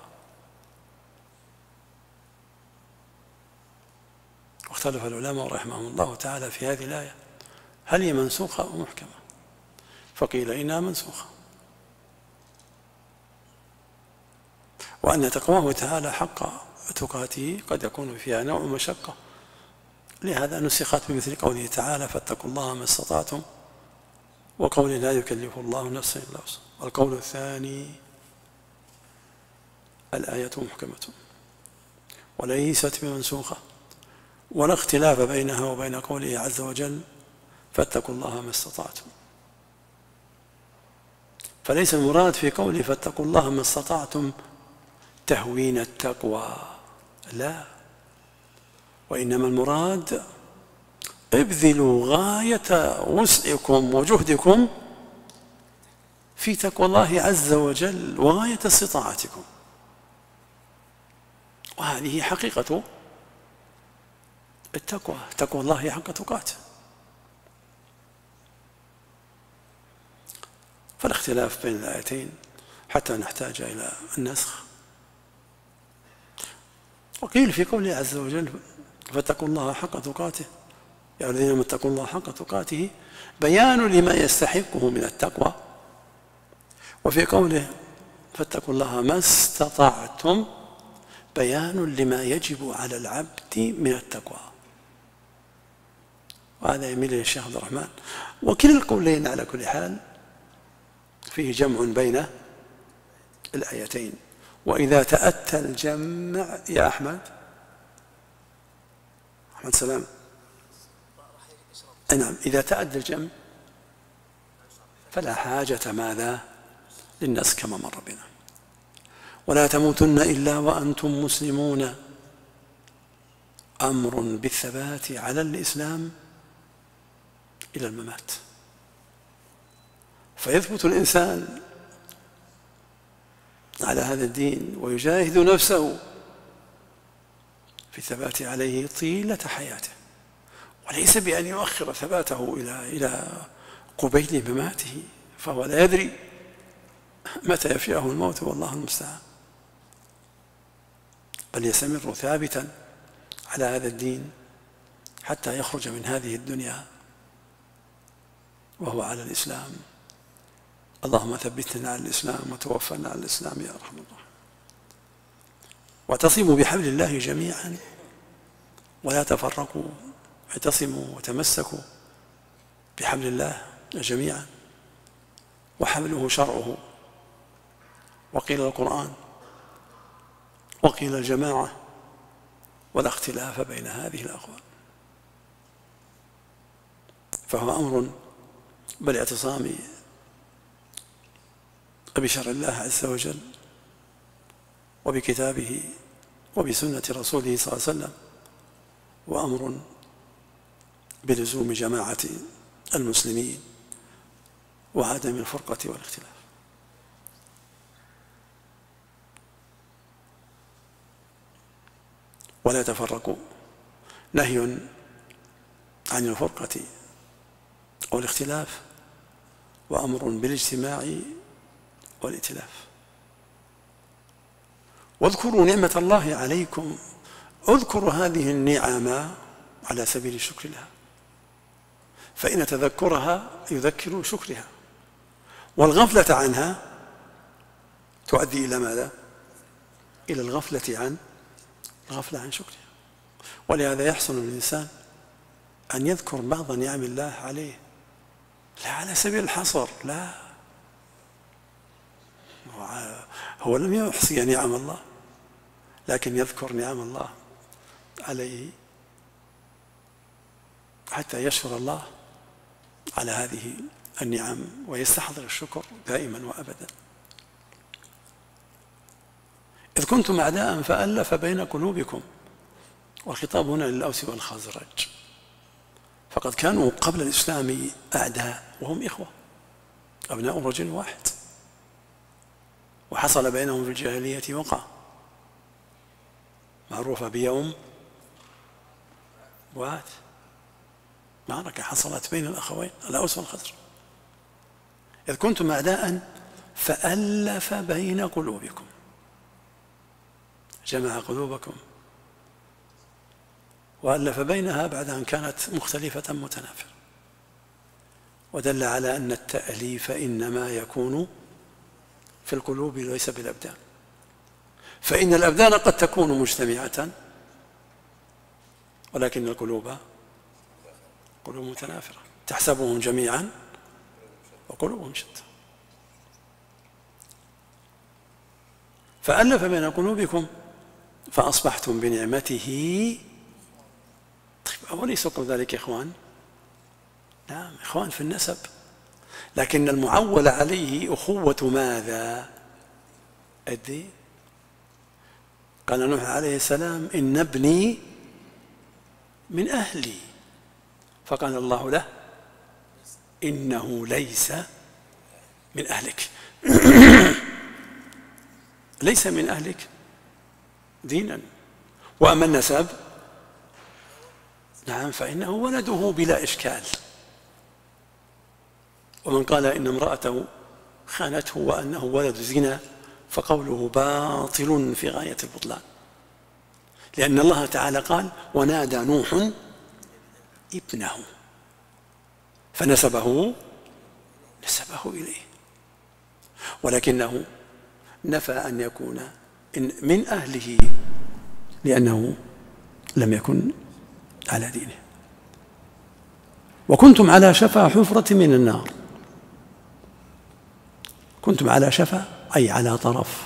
واختلف العلماء رحمهم الله تعالى في هذه الآية هل هي منسوخة أو محكمة؟ فقيل إنها منسوخة، وأن تقواه تعالى حق تقاته قد يكون فيها نوع مشقة، لهذا نسخت بمثل قوله تعالى فاتقوا الله ما استطعتم، وقوله لا يكلف الله نفسا إلا وسعها. القول الثاني الآية محكمة وليست بمنسوخة، ولا اختلاف بينها وبين قوله عز وجل فاتقوا الله ما استطعتم. فليس المراد في قوله فاتقوا الله ما استطعتم تهوين التقوى، لا، وإنما المراد ابذلوا غاية وسعكم وجهدكم في تقوى الله عز وجل وغاية استطاعتكم. وهذه حقيقة التقوى، تقوى الله حق تقاته. فالاختلاف بين الآيتين حتى نحتاج إلى النسخ. وقيل في قوله عز وجل فاتقوا الله حق تقاته يا الذين آمنوا اتقوا الله حق تقاته بيان لما يستحقه من التقوى. وفي قوله فاتقوا الله ما استطعتم بيان لما يجب على العبد من التقوى. وهذا يميل إلى الشيخ عبد الرحمن. وكلا القولين على كل حال فيه جمع بين الآيتين. وإذا تأتى الجمع يا أحمد أحمد سلام نعم إذا تأتى الجمع فلا حاجة ماذا للناس كما مر بنا. ولا تموتن إلا وأنتم مسلمون، أمر بالثبات على الإسلام إلى الممات. فيثبت الإنسان على هذا الدين ويجاهد نفسه في الثبات عليه طيلة حياته، وليس بأن يؤخر ثباته إلى إلى قبيل مماته، فهو لا يدري متى يفيئه الموت والله المستعان، بل يستمر ثابتا على هذا الدين حتى يخرج من هذه الدنيا وهو على الإسلام. اللهم ثبتنا على الإسلام وتوفنا على الإسلام يا أرحم الراحمين. واعتصموا بحبل الله جميعا ولا تفرقوا، اعتصموا وتمسكوا بحبل الله جميعا، وحبله شرعه، وقيل القرآن، وقيل الجماعة، ولا اختلاف بين هذه الأقوال. فهو أمر بالاعتصام بشرع الله عز وجل وبكتابه وبسنة رسوله صلى الله عليه وسلم، وأمر بلزوم جماعة المسلمين وعدم الفرقة والاختلاف. ولا تفرقوا نهي عن الفرقة والاختلاف، وأمر بالاجتماع والائتلاف. واذكروا نعمة الله عليكم، اذكروا هذه النعم على سبيل الشكر لها، فإن تذكرها يذكر شكرها، والغفلة عنها تؤدي إلى ماذا؟ إلى الغفلة عن الغفلة عن شكرها. ولهذا يحسن للإنسان أن يذكر بعض نعم الله عليه، لا على سبيل الحصر، لا، هو لم يحصي نعم الله، لكن يذكر نعم الله عليه حتى يشكر الله على هذه النعم ويستحضر الشكر دائما وأبدا. إذ كنتم أعداء فألف بين قلوبكم، والخطاب هنا للأوس والخزرج، فقد كانوا قبل الإسلام أعداء وهم إخوة أبناء رجل واحد، وحصل بينهم في الجاهلية وقعة معروفة بيوم وعد، معركة حصلت بين الأخوين الأوس والخزرج. إذ كنتم أعداء فألف بين قلوبكم، جمع قلوبكم وألف بينها بعد أن كانت مختلفة متنافرة، ودل على أن التأليف إنما يكون في القلوب وليس بالأبدان، فإن الأبدان قد تكون مجتمعة ولكن القلوب قلوب متنافرة، تحسبهم جميعا وقلوبهم شتى. فألف بين قلوبكم فأصبحتم بنعمته. طيب أوليس كل ذلك إخوان؟ نعم إخوان في النسب، لكن المعول عليه أخوة ماذا؟ الدين. قال نوح عليه السلام إن ابني من أهلي، فقال الله له إنه ليس من أهلك. ليس من أهلك دينا، وأما النسب نعم فإنه ولده بلا إشكال. ومن قال إن امرأته خانته وأنه ولد زنا فقوله باطل في غاية البطلان، لأن الله تعالى قال ونادى نوح ابنه فنسبه نسبه إليه، ولكنه نفى أن يكون من أهله لأنه لم يكن على دينه. وكنتم على شفا حفرة من النار، كنتم على شفا أي على طرف،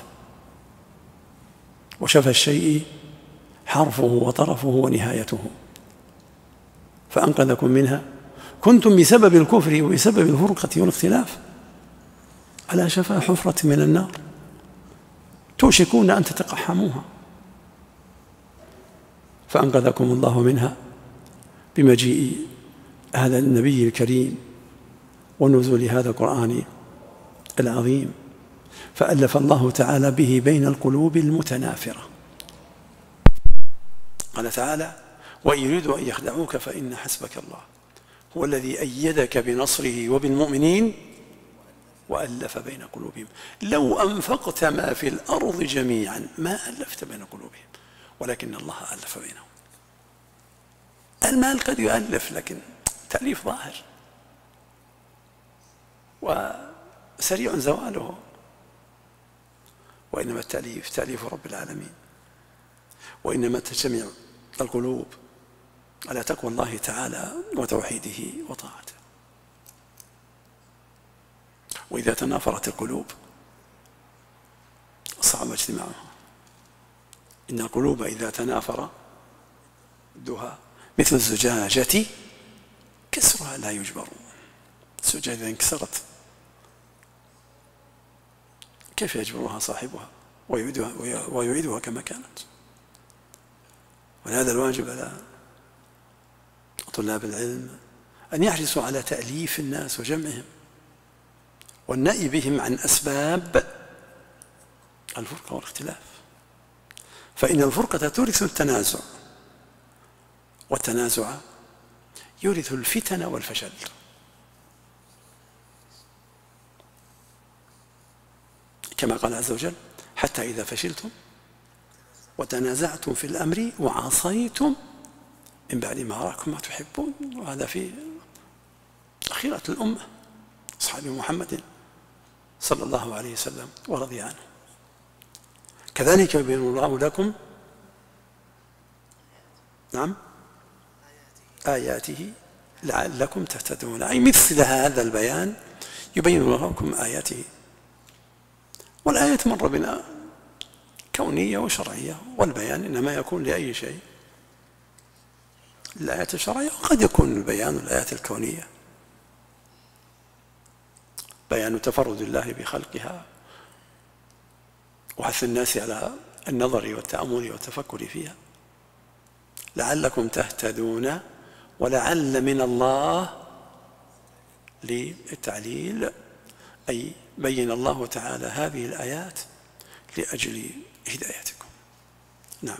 وشفا الشيء حرفه وطرفه ونهايته، فأنقذكم منها. كنتم بسبب الكفر وبسبب الفرقة والاختلاف على شفا حفرة من النار توشكون أن تتقحموها، فأنقذكم الله منها بمجيء هذا النبي الكريم ونزول هذا القرآن العظيم، فألف الله تعالى به بين القلوب المتنافرة. قال تعالى وإن يريدوا أن يخدعوك فإن حسبك الله هو الذي أيدك بنصره وبالمؤمنين وألف بين قلوبهم لو أنفقت ما في الأرض جميعا ما ألفت بين قلوبهم ولكن الله ألف بينهم. المال قد يؤلف لكن تأليف ظاهر وسريع زواله، وإنما التأليف تأليف رب العالمين، وإنما تجتمع القلوب على تقوى الله تعالى وتوحيده وطاعته. وإذا تنافرت القلوب صعب اجتماعها، إن القلوب إذا تنافر دها مثل الزجاجة كسرها لا يجبر. الزجاجة إذا انكسرت كيف يجبرها صاحبها ويعيدها, ويعيدها كما كانت؟ ولهذا الواجب على طلاب العلم أن يحرصوا على تأليف الناس وجمعهم والنأي بهم عن أسباب الفرقة والاختلاف، فإن الفرقة تورث التنازع والتنازع يورث الفتن والفشل. كما قال عز وجل: حتى إذا فشلتم وتنازعتم في الأمر وعصيتم من بعد ما أراكم ما تحبون. وهذا في خيرة الأمة أصحاب محمد صلى الله عليه وسلم ورضي عنه. كذلك يبين الله لكم نعم آياته لعلكم تهتدون، أي مثل هذا البيان يبين الله لكم آياته. والآيات مر بنا كونية وشرعية، والبيان إنما يكون لأي شيء، الآيات الشرعية، وقد يكون البيان الآيات الكونية، بيان تفرد الله بخلقها وحث الناس على النظر والتأمل والتفكر فيها. لعلكم تهتدون، ولعل من الله للتعليل، أي بين الله تعالى هذه الآيات لأجل هدايتكم. نعم.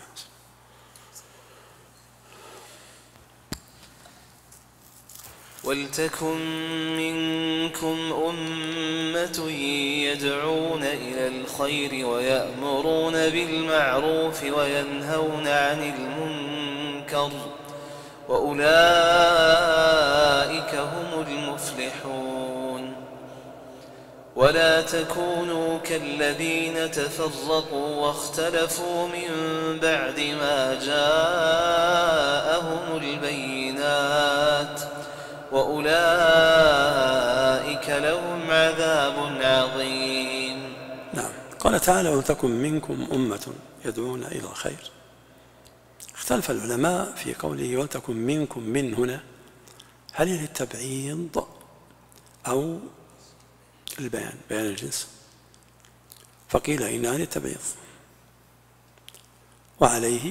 ولتكن منكم أمة يدعون إلى الخير ويأمرون بالمعروف وينهون عن المنكر وأولئك هم المفلحون. ولا تكونوا كالذين تفرقوا واختلفوا من بعد ما جاءهم البينات وأولئك لهم عذاب عظيم. نعم. قال تعالى: ولتكن منكم أمة يدعون إلى الخير. اختلف العلماء في قوله ولتكن منكم من هنا، هل هي للتبعيض أو البيان، بيان الجنس؟ فقيل إنها للتبعيض، وعليه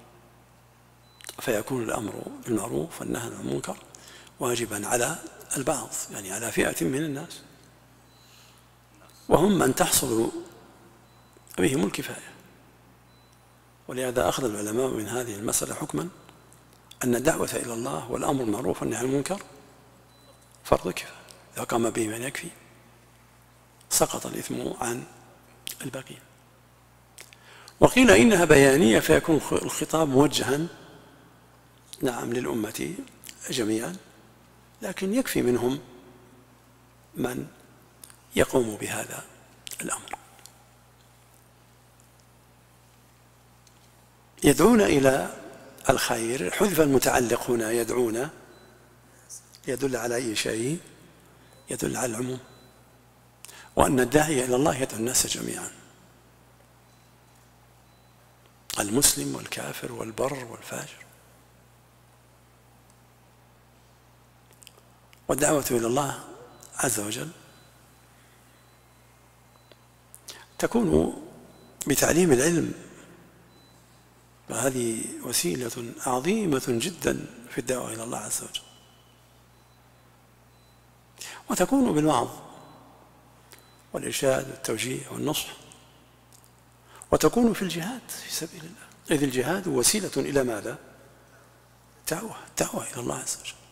فيكون الأمر بالمعروف والنهي عن المنكر واجبا على البعض، يعني على فئة من الناس، وهم من تحصل بهم الكفاية. ولهذا أخذ العلماء من هذه المسألة حكما أن الدعوة إلى الله والأمر بالمعروف والنهي عن المنكر فرض كفاية، إذا قام به من يكفي سقط الإثم عن الباقين. وقيل إنها بيانية، فيكون الخطاب موجها نعم للأمة جميعا، لكن يكفي منهم من يقوم بهذا الأمر. يدعون إلى الخير، حذف المتعلق هنا يدعون يدل على أي شيء؟ يدل على العموم، وأن الداعي إلى الله يدعو الناس جميعا، المسلم والكافر والبر والفاجر. والدعوة إلى الله عز وجل تكون بتعليم العلم، وهذه وسيلة عظيمة جدا في الدعوة إلى الله عز وجل. وتكون بالوعظ والإرشاد والتوجيه والنصح، وتكون في الجهاد في سبيل الله، إذ الجهاد وسيلة إلى ماذا؟ دعوة دعوة إلى الله عز وجل.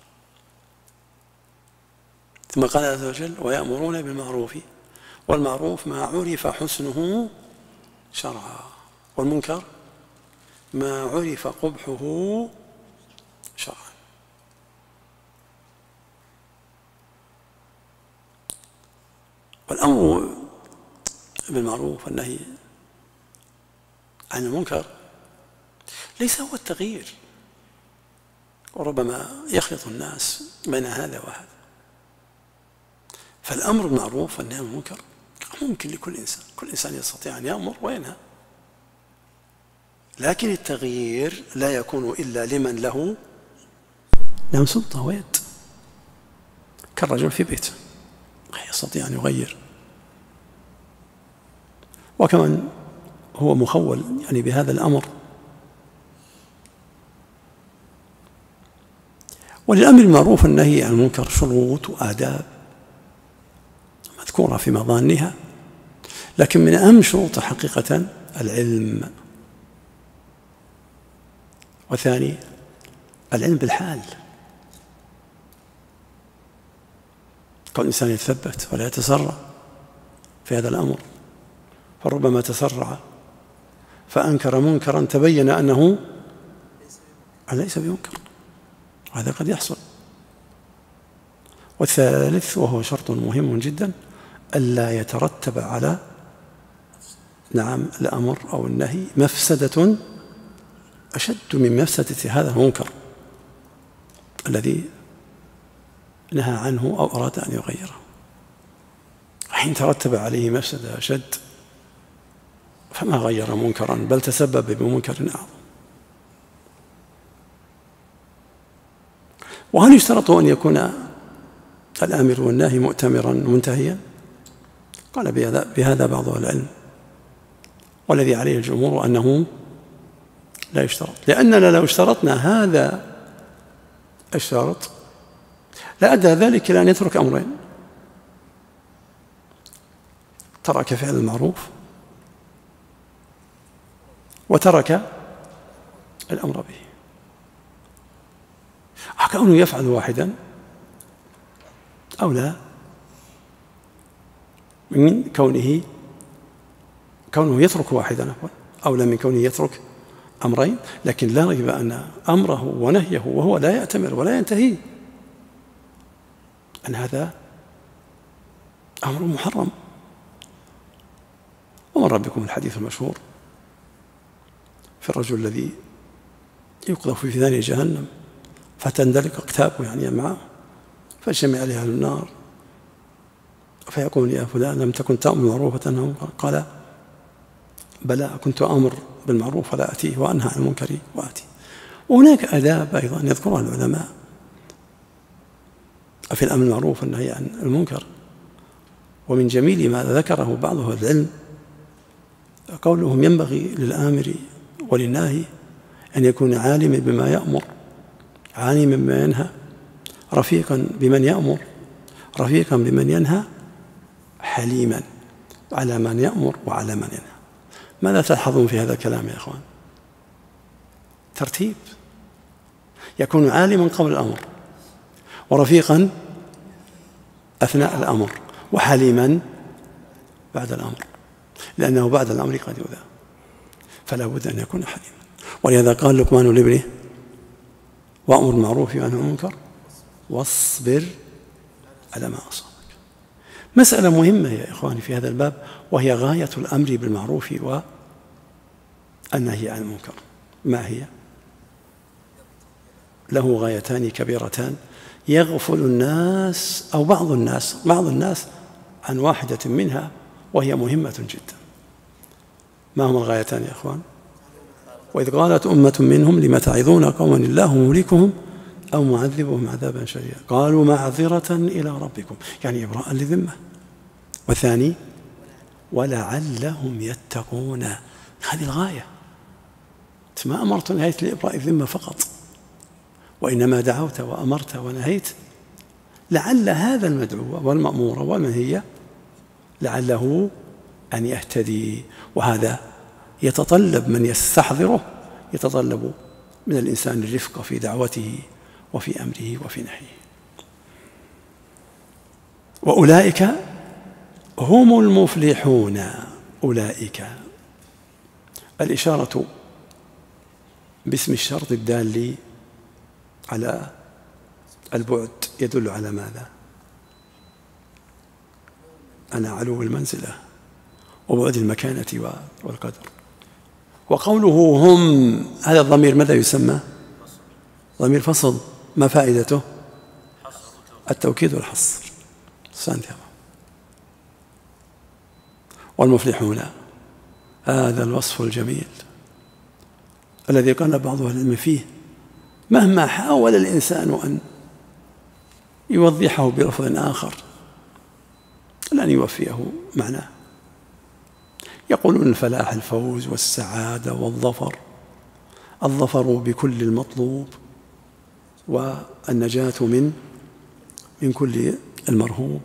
ثم قال عز وجل: ويأمرون بالمعروف، والمعروف ما عرف حسنه شرعا، والمنكر ما عرف قبحه شرعا. والأمر بالمعروف والنهي عن المنكر ليس هو التغيير، وربما يخلط الناس بين هذا وهذا. فالأمر بالمعروف والنهي عن المنكر ممكن لكل إنسان، كل إنسان يستطيع أن يأمر وينهى، لكن التغيير لا يكون إلا لمن له له سلطة ويد، كالرجل في بيته يستطيع أن يغير، وكمن هو مخول يعني بهذا الأمر. وللأمر المعروف والنهي عن المنكر شروط وآداب مذكورة في مظانها، لكن من أهم شروط حقيقة العلم، وثاني العلم بالحال، كل إنسان يتثبت ولا يتسرع في هذا الأمر، فربما تسرع فأنكر منكرا تبين أنه ليس بمنكر، هذا قد يحصل. والثالث وهو شرط مهم جدا ألا يترتب على نعم الأمر أو النهي مفسدة أشد من مفسدة هذا المنكر الذي نهى عنه أو أراد أن يغيره. حين ترتب عليه مفسدة أشد فما غير منكرا بل تسبب بمنكر أعظم. وهل يشترط أن يكون الآمر والناهي مؤتمرا منتهيا؟ قال بهذا, بهذا بعض العلم، والذي عليه الجمهور أنه لا يشترط، لأننا لو اشترطنا هذا الشرط لأدى ذلك إلى أن يترك أمرين: ترك فعل المعروف وترك الأمر به. كونه يفعل واحدا أولى من كونه كونه يترك واحدا أولى من كونه يترك أمرين، لكن لا ريب أن أمره ونهيه وهو لا يأتمر ولا ينتهي أن هذا أمر محرم. ومر بكم الحديث المشهور في الرجل الذي يقذف في ذان جهنم فتندلق أكتابه يعني معه، فاجتمع عليها النار فيقول: يا فلان لم تكن تأمر بالمعروف وتنهى عن المنكر؟ قال: بلى، كنت أمر بالمعروف ولا أتيه وأنهى عن المنكر وأتيه. وهناك آداب أيضا يذكرها العلماء في الأمر بالمعروف والنهي عن المنكر، ومن جميل ما ذكره بعض أهل العلم قولهم: ينبغي للآمر وللناهي أن يكون عالما بما يأمر، عالما بما ينهى، رفيقا بمن يأمر، رفيقا بمن ينهى، حليما على من يأمر وعلى من ينهى. ماذا تلحظون في هذا الكلام يا أخوان؟ ترتيب، يكون عالما قبل الأمر، ورفيقا أثناء الأمر، وحليما بعد الأمر، لأنه بعد الأمر قد يؤذى، فلا بد أن يكون حليما. ولهذا قال لقمان لابنه: وأمر بالمعروف وانهى عن المنكر واصبر على ما أصابك. مسألة مهمة يا إخواني في هذا الباب، وهي غاية الأمر بالمعروف والنهي عن المنكر. ما هي؟ له غايتان كبيرتان يغفل الناس أو بعض الناس بعض الناس عن واحدة منها، وهي مهمة جدا. ما هما الغايتان يا إخوان؟ وإذ قالت أمة منهم لم تعظون قوما الله مهلكهم أو معذبهم عذابا شديدا قالوا معذرة إلى ربكم، يعني إبراء لذمة. والثاني: ولعلهم يتقون. هذه الغاية، ما أمرت ونهيت لإبراء الذمة فقط، وإنما دعوت وأمرت ونهيت لعل هذا المدعو والمأمور والمنهي لعله أن يهتدي. وهذا يتطلب من يستحضره، يتطلب من الإنسان الرفق في دعوته وفي أمره وفي نهيه. وأولئك هم المفلحون. أولئك الإشارة باسم الشرط الدال على البعد يدل على ماذا؟ على علو المنزلة وبعد المكانة والقدر. وقوله هم، هذا الضمير ماذا يسمى؟ ضمير فصل. ما فائدته؟ التوكيد والحصر. سانتها. والمفلحون هذا الوصف الجميل الذي قال بعض أهل العلم فيه مهما حاول الإنسان أن يوضحه بلفظ آخر لن يوفيه معناه. يقولون الفلاح الفوز والسعادة والظفر، الظفر بكل المطلوب والنجاة من من كل المرهوب.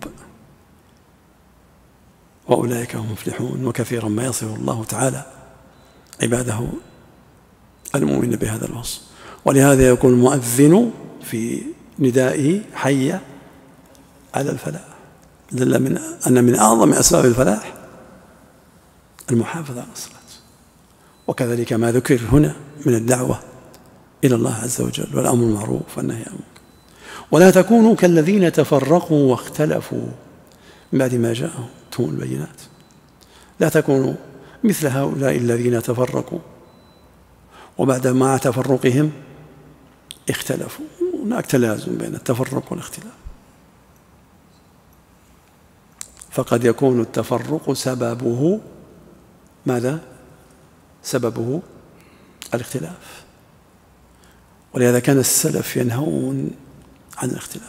وأولئك هم مفلحون. وكثيرا ما يصف الله تعالى عباده المؤمنين بهذا الوصف. ولهذا يكون المؤذن في ندائه حي على الفلاح، دل من أن من أعظم أسباب الفلاح المحافظة على الصلاة. وكذلك ما ذكر هنا من الدعوة إلى الله عز وجل والأمر المعروف والنهي عن المنكر. ولا تكونوا كالذين تفرقوا واختلفوا من بعد ما جاءهم البينات. لا تكونوا مثل هؤلاء الذين تفرقوا وبعد مع تفرقهم اختلفوا. هناك تلازم بين التفرق والاختلاف، فقد يكون التفرق سببه ماذا؟ سببه الاختلاف. ولهذا كان السلف ينهون عن الاختلاف.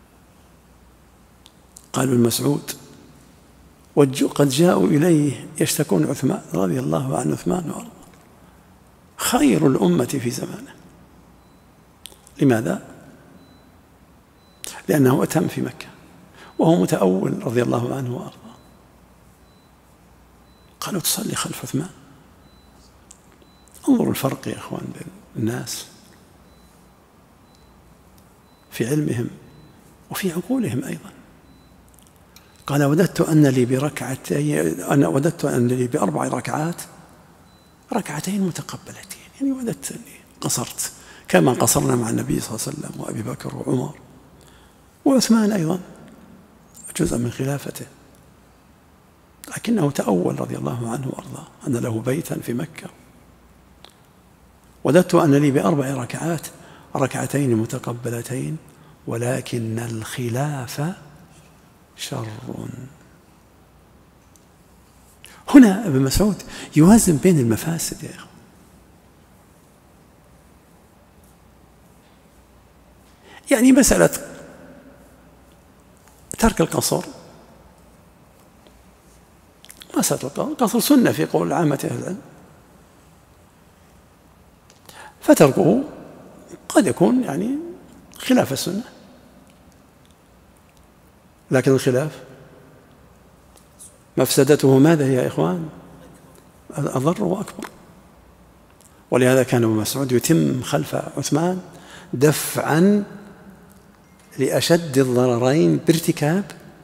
قالوا المسعود قد جاءوا إليه يشتكون عثمان رضي الله عن عثمان وارضاه خير الأمة في زمانه. لماذا؟ لأنه أتم في مكة وهو متأول رضي الله عنه وارضاه. قالوا تصلي خلف عثمان. انظروا الفرق يا أخوان بين الناس في علمهم وفي عقولهم أيضا. قال وددت أن لي بركعتين أنا وددت أن لي بأربع ركعات ركعتين متقبلتين، يعني وددت أني قصرت كما قصرنا مع النبي صلى الله عليه وسلم وأبي بكر وعمر وعثمان أيضا جزء من خلافته، لكنه تأول رضي الله عنه وأرضاه أن له بيتا في مكة. وددت أن لي بأربع ركعات ركعتين متقبلتين ولكن الخلاف شر. هنا ابن مسعود يوازن بين المفاسد يا إخوة. يعني مسألة ترك القصر، مسألة القصر سنة في قول عامة أهل العلم، فتركه قد يكون يعني خلاف السنة، لكن الخلاف مفسدته ماذا يا إخوان؟ أضر وأكبر. ولهذا كان ابن مسعود يتم خلف عثمان دفعا لأشد الضررين بارتكاب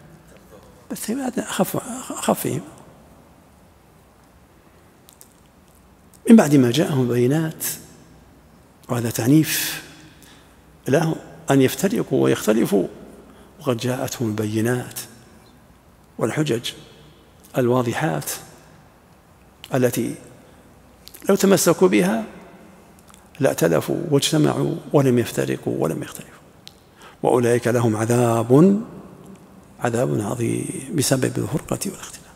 أخف أخفهم. من بعد ما جاءهم بينات، وهذا تعنيف لهم أن يفترقوا ويختلفوا، وقد جاءتهم البينات والحجج الواضحات التي لو تمسكوا بها لائتلفوا واجتمعوا ولم يفترقوا ولم يختلفوا، وأولئك لهم عذاب عذاب عظيم بسبب الفرقة والاختلاف.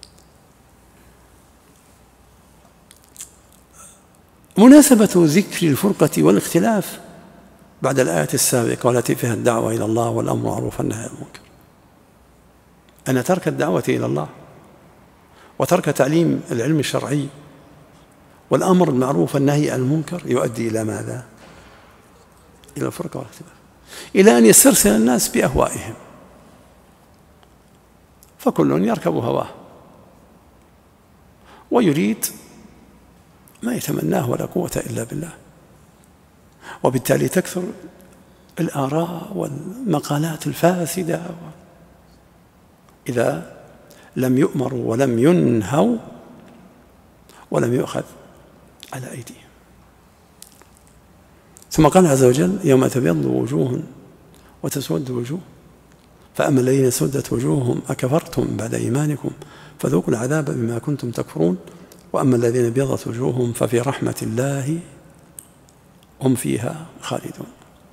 مناسبة ذكر الفرقة والاختلاف بعد الآية السابقة والتي فيها الدعوة إلى الله والأمر معروف والنهي عن المنكر، أن ترك الدعوة إلى الله وترك تعليم العلم الشرعي والأمر المعروف والنهي عن المنكر يؤدي إلى ماذا؟ إلى الفرقة والاختلاف، إلى أن يسترسل الناس بأهوائهم، فكل يركب هواه ويريد ما يتمناه ولا قوة إلا بالله، وبالتالي تكثر الآراء والمقالات الفاسدة إذا لم يؤمروا ولم ينهوا ولم يؤخذ على أيديهم. ثم قال عز وجل يوم تبيض وجوه وتسود وجوه، فأما الذين سودت وجوههم أكفرتم بعد إيمانكم فذوقوا العذاب بما كنتم تكفرون، وأما الذين ابيضت وجوههم ففي رحمة الله هم فيها خالدون.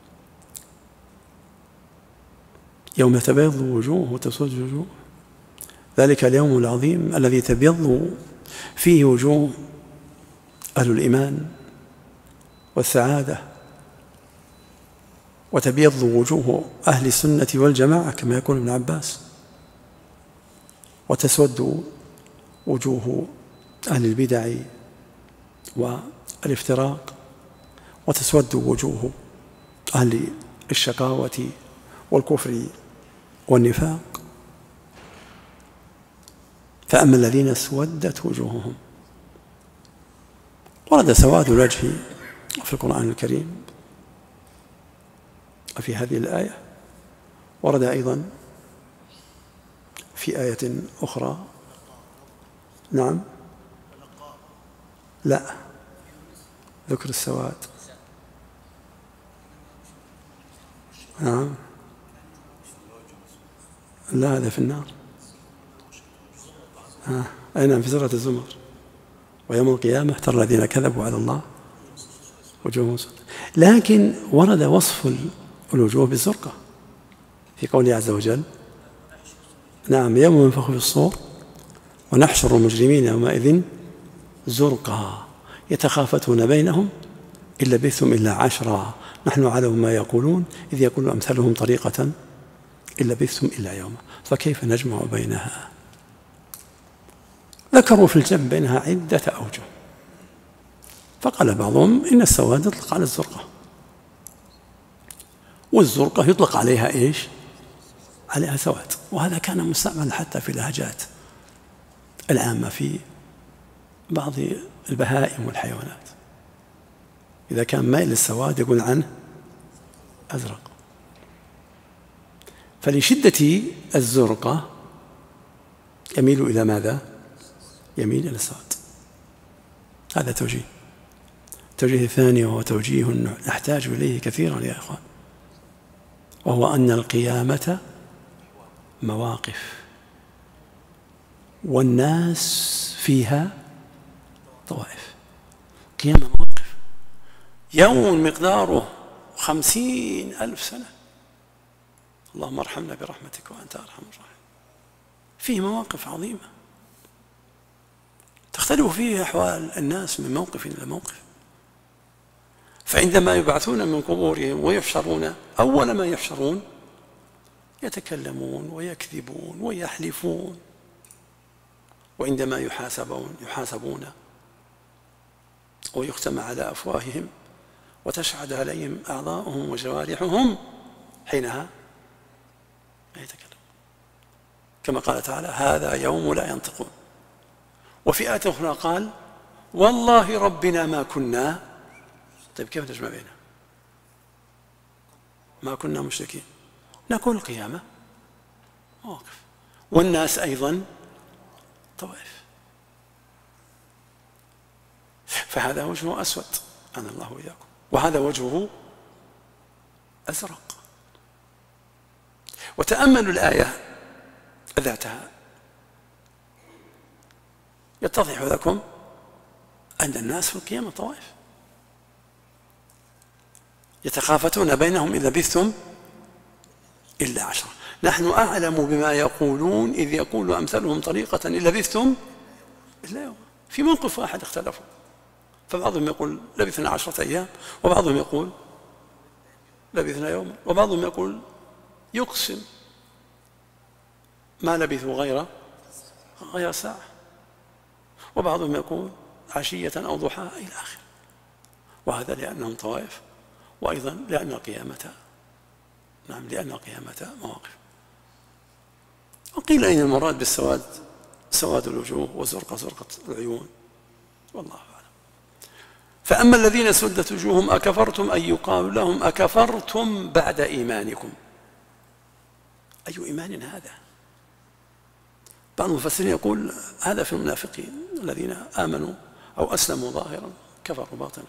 يوم تبيض وجوه وتسود وجوه، ذلك اليوم العظيم الذي تبيض فيه وجوه أهل الإيمان والسعادة، وتبيض وجوه أهل السنة والجماعة كما يقول ابن عباس، وتسود وجوه أهل البدع والافتراق، وتسود وجوه أهل الشقاوة والكفر والنفاق. فأما الذين اسودت وجوههم، ورد سواد الوجه في القرآن الكريم في هذه الآية. ورد أيضا في آية أخرى. نعم، لا، ذكر السواد. نعم، لا، هذا في النار. آه. أي نعم، في سورة الزمر. ويوم القيامة ترى الذين كذبوا على الله وجوههم مسودة. لكن ورد وصف الوجوه بالزرقة في قوله عز وجل: نعم، يوم ينفخ في الصور ونحشر المجرمين يومئذ زرقا يتخافتون بينهم إن لبثتم إلا عشرا نحن أعلم ما يقولون إذ يقول أمثالهم طريقة إن لبثتم إلا يوما فكيف نجمع بينها. ذكروا في الجمع بينها عدة أوجه، فقال بعضهم إن السواد يطلق على الزرقة، والزرقة يطلق عليها إيش؟ عليها سواد. وهذا كان مستعمل حتى في اللهجات العامة في بعض البهائم والحيوانات، إذا كان مائل للسواد يقول عنه أزرق. فلشدة الزرقة يميل إلى ماذا؟ يميل إلى السواد. هذا توجيه. التوجيه الثاني وهو توجيه نحتاج إليه كثيرا يا إخوان، وهو أن القيامة مواقف والناس فيها طوائف. قيامة مواقف، يوم مقداره خمسين ألف سنة، اللهم ارحمنا برحمتك وأنت أرحم الراحمين. فيه مواقف عظيمة تختلف فيه أحوال الناس من موقف إلى موقف. فعندما يبعثون من قبورهم ويحشرون، أول ما يحشرون يتكلمون ويكذبون ويحلفون، وعندما يحاسبون يحاسبون ويختم على أفواههم وتشهد عليهم أعضاؤهم وجوارحهم، حينها لا يتكلمون، كما قال تعالى: هذا يوم لا ينطقون. وفي آية أخرى قال: والله ربنا ما كنا. طيب كيف نجمع بينها؟ ما كنا مشركين. نقول القيامة مواقف، والناس أيضا طوائف. فهذا وجهه أسود، أنا الله وإياكم، وهذا وجهه أزرق. وتأملوا الآية ذاتها، يتضح لكم أن الناس في القيامة طوائف يتخافتون بينهم إذا لبثتم إلا عشرة نحن أعلم بما يقولون إذ يقول أمثالهم طريقة إن لبثتم إلا يوم. في موقف واحد اختلفوا، فبعضهم يقول لبثنا عشرة أيام، وبعضهم يقول لبثنا يوما، وبعضهم يقول يقسم ما لبثوا غير غير ساعة، وبعضهم يقول عشية أو ضحاها إلى آخره. وهذا لأنهم طوائف، وأيضا لأن القيامة نعم لأن القيامة مواقف. وقيل إن المراد بالسواد سواد الوجوه وزرقة زرقة العيون، والله أعلم. فأما الذين سدت وجوههم أكفرتم أن يقال لهم أكفرتم بعد إيمانكم. أي إيمان هذا؟ بعض المفسرين يقول هذا في المنافقين الذين آمنوا أو أسلموا ظاهرا كفروا باطنا.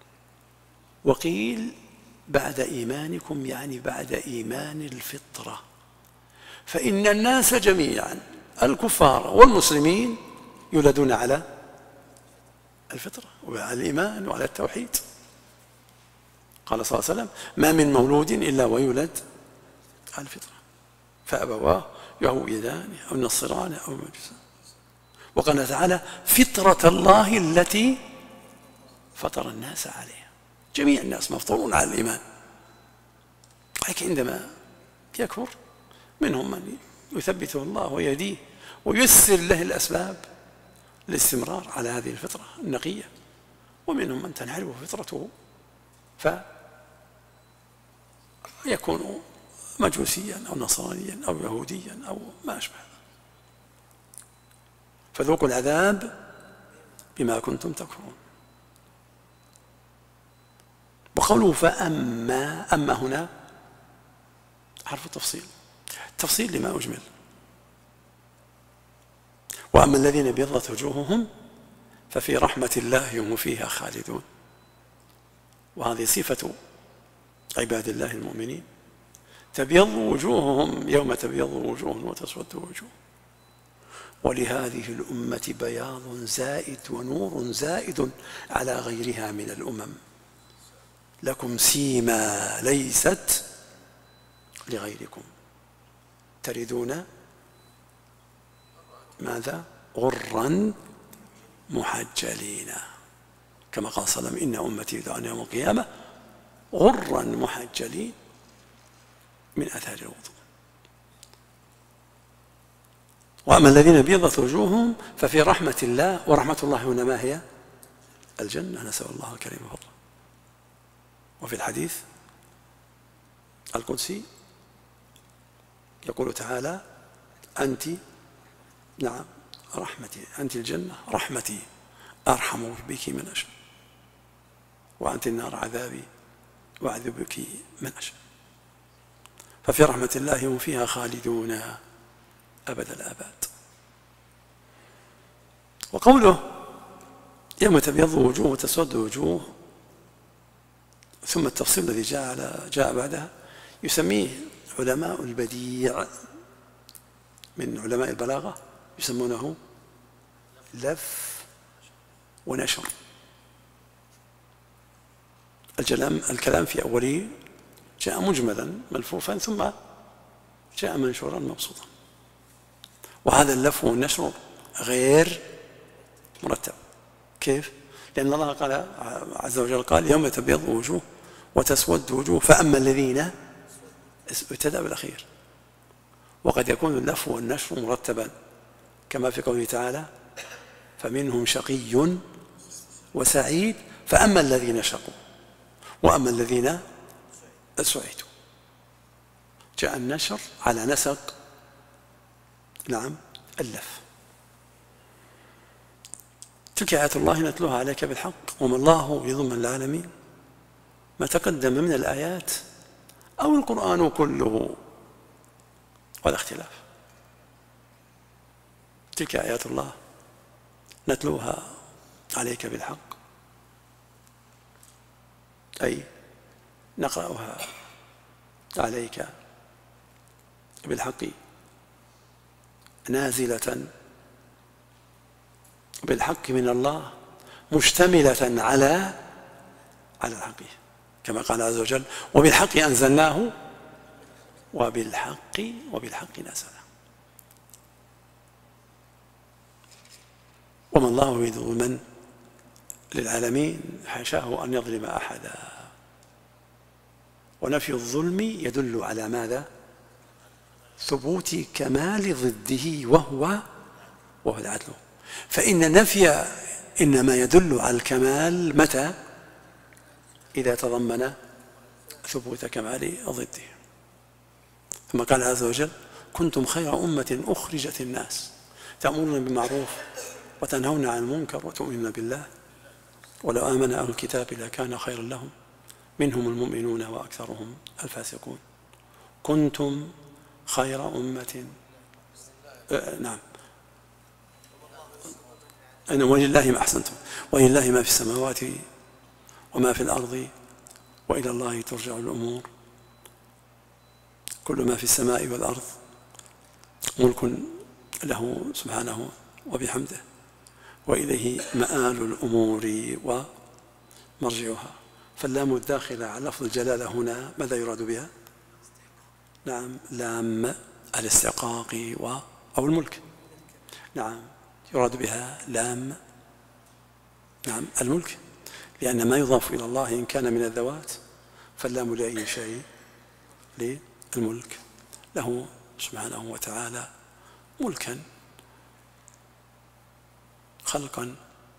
وقيل بعد إيمانكم يعني بعد إيمان الفطرة، فإن الناس جميعا الكفار والمسلمين يولدون على الفطرة وعلى الإيمان وعلى التوحيد. قال صلى الله عليه وسلم: ما من مولود إلا ويولد على الفطرة فأبواه يهودانه أو ينصرانه أو يمجسانه. وقال تعالى: فطرة الله التي فطر الناس عليها. جميع الناس مفطورون على الإيمان، لكن عندما يكفر منهم من يثبته الله ويهديه وييسر له الأسباب للاستمرار على هذه الفطرة النقية، ومنهم من تنحرف فطرته فيكون مجوسيا أو نصرانيا أو يهوديا أو ما أشبه. فذوقوا العذاب بما كنتم تكفرون. وقوله فأما، أما هنا حرف التفصيل، تفصيل لما أجمل. وأما الذين ابيضت وجوههم ففي رحمة الله هم فيها خالدون. وهذه صفة عباد الله المؤمنين، تبيض وجوههم يوم تبيض وجوه وتسود وجوه. ولهذه الأمة بياض زائد ونور زائد على غيرها من الأمم، لكم سيما ليست لغيركم، تردون ماذا؟ غرا محجلين، كما قال صلى الله عليه وسلم: إن أمتي يدعون يوم القيامة غرا محجلين من أثار الوضوء. وأما الذين ابيضت وجوههم ففي رحمة الله، ورحمة الله هنا ما هي؟ الجنة، نسأل الله الكريم فضله. وفي الحديث القدسي يقول تعالى: أنت نعم رحمتي، أنت الجنة رحمتي أرحم بك من أشاء، وأنت النار عذابي وأعذب بك من أشاء. ففي رحمة الله هم فيها خالدون أبد الآباد. وقوله يوم تبيض وجوه وتسود وجوه، ثم التفصيل الذي جاء جاء بعدها يسميه علماء البديع من علماء البلاغة، يسمونه لف ونشر. الكلام الكلام في أوله جاء مجملا ملفوفا، ثم جاء منشورا مبسوطا. وهذا اللف والنشر غير مرتب. كيف؟ لأن الله قال عز وجل قال: يوم تبيض وجوه وتسود وجوه فأما الذين، ابتدأ بالأخير. وقد يكون اللف والنشر مرتبا كما في قوله تعالى: فمنهم شقي وسعيد فأما الذين شقوا وأما الذين سعيدوا. جاء النشر على نسق نعم اللف. تلك آيات الله نتلوها عليك بالحق وما الله يضم العالمين. ما تقدم من الآيات أو القرآن كله ولا اختلاف. تلك آيات الله نتلوها عليك بالحق، أي نقرأها عليك بالحق نازلة بالحق من الله، مشتملة على على الحق، كما قال عز وجل: وبالحق أنزلناه وبالحق وبالحق نزله. وما الله يريد ظلما للعالمين، حاشاه أن يظلم أحدا. ونفي الظلم يدل على ماذا؟ ثبوت كمال ضده وهو وهو العدل. فإن نفي إنما يدل على الكمال متى؟ إذا تضمن ثبوت كمال ضده. ثم قال عز وجل: كنتم خير أمة أخرجت الناس تأمرون بالمعروف وتنهون عن المنكر وتؤمنون بالله ولو آمن أهل الكتاب لكان خيرا لهم منهم المؤمنون وأكثرهم الفاسقون. كنتم خير أمة آه نعم أنا ولله ما أحسنتم ولله ما في السماوات وما في الأرض وإلى الله ترجع الأمور. كل ما في السماء والأرض ملك له سبحانه وبحمده، وإليه مآل الأمور ومرجعها. فاللام الداخلة على لفظ الجلالة هنا ماذا يراد بها؟ نعم لام الاستحقاق و أو الملك. نعم يراد بها لام نعم الملك، لأن ما يضاف إلى الله إن كان من الذوات فاللام لأي شيء للملك، له سبحانه وتعالى ملكا خلقا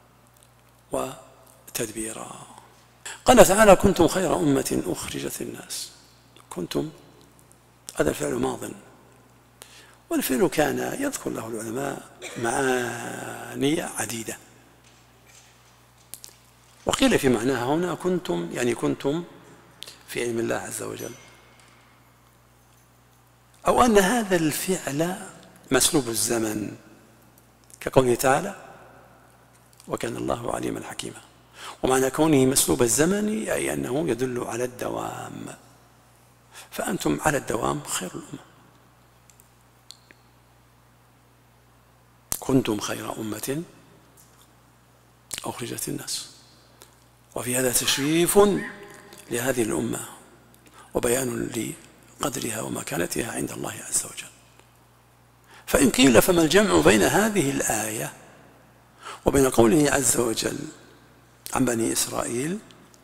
وتدبيرا. قال تعالى: كنتم خير أمة أخرجت الناس. كنتم هذا الفعل ماض، والفعل كان يذكر له العلماء معاني عديدة، وقيل في معناها هنا كنتم يعني كنتم في علم الله عز وجل، أو أن هذا الفعل مسلوب الزمن كقوله تعالى وكان الله عليما حكيما. ومعنى كونه مسلوب الزمن أي أنه يدل على الدوام، فأنتم على الدوام خير الأمة. كنتم خير أمة أخرجت الناس، وفي هذا تشريف لهذه الأمة وبيان لقدرها ومكانتها عند الله عز وجل. فإن قيل فما الجمع بين هذه الآية وبين قوله عز وجل عن بني إسرائيل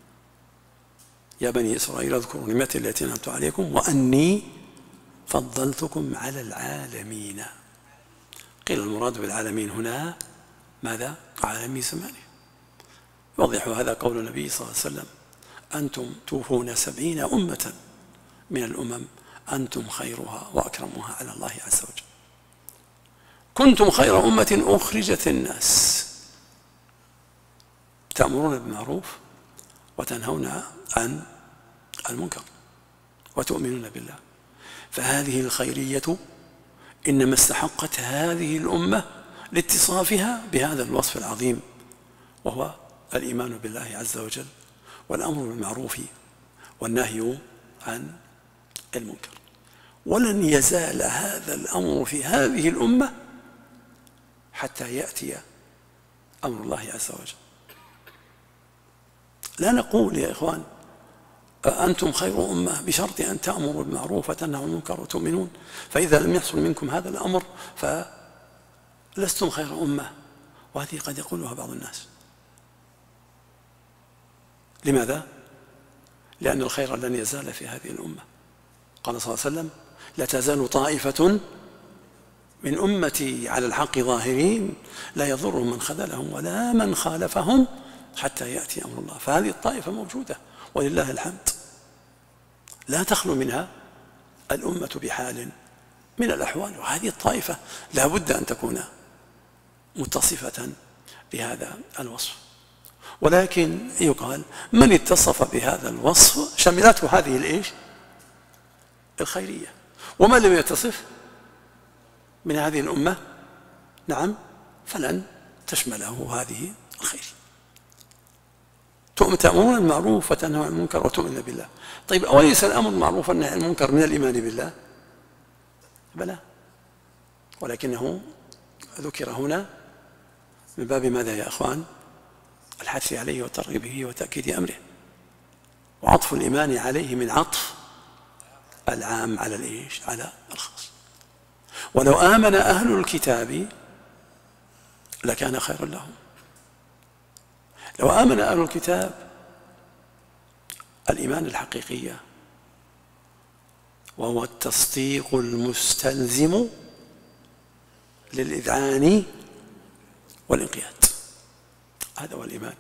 يا بني إسرائيل اذكروا نعمتي التي أنعمت عليكم وأني فضلتكم على العالمين؟ قيل المراد بالعالمين هنا ماذا؟ عالمي زمانه. يوضح هذا قول النبي صلى الله عليه وسلم أنتم توفون سبعين أمة من الأمم أنتم خيرها وأكرمها على الله عز وجل. كنتم خير أمة أخرجت الناس تأمرون بالمعروف وتنهون عن المنكر وتؤمنون بالله. فهذه الخيرية إنما استحقت هذه الأمة لاتصافها بهذا الوصف العظيم، وهو الإيمان بالله عز وجل والأمر بالمعروف والنهي عن المنكر. ولن يزال هذا الأمر في هذه الأمة حتى يأتي أمر الله عز وجل. لا نقول يا إخوان أنتم خير أمة بشرط أن تأمروا بالمعروف وتنهوا عن المنكر وتؤمنون، فإذا لم يحصل منكم هذا الأمر فلستم خير أمة. وهذه قد يقولها بعض الناس. لماذا؟ لأن الخير لن يزال في هذه الأمة. قال صلى الله عليه وسلم لا تزال طائفة من أمتي على الحق ظاهرين لا يضرهم من خذلهم ولا من خالفهم حتى يأتي أمر الله. فهذه الطائفة موجودة ولله الحمد، لا تخلو منها الأمة بحال من الأحوال، وهذه الطائفة لا بد أن تكون متصفة بهذا الوصف. ولكن يقال من اتصف بهذا الوصف شملته هذه الإيش؟ الخيرية. ومن لم يتصف من هذه الأمة نعم فلن تشمله هذه الخير. تأمرون المعروف وتنهون عن المنكر وتؤمنون بالله. طيب أوليس الأمر بالمعروف والنهي عن المنكر من الإيمان بالله؟ بلى، ولكنه ذكر هنا من باب ماذا يا أخوان؟ الحث عليه والترغيب به وتأكيد أمره، وعطف الإيمان عليه من عطف العام على الإيش؟ على الخاص. ولو آمن أهل الكتاب لكان خيرا لهم. لو آمن أهل الكتاب الإيمان الحقيقي وهو التصديق المستلزم للإذعان والانقياد، هذا هو الإيمان،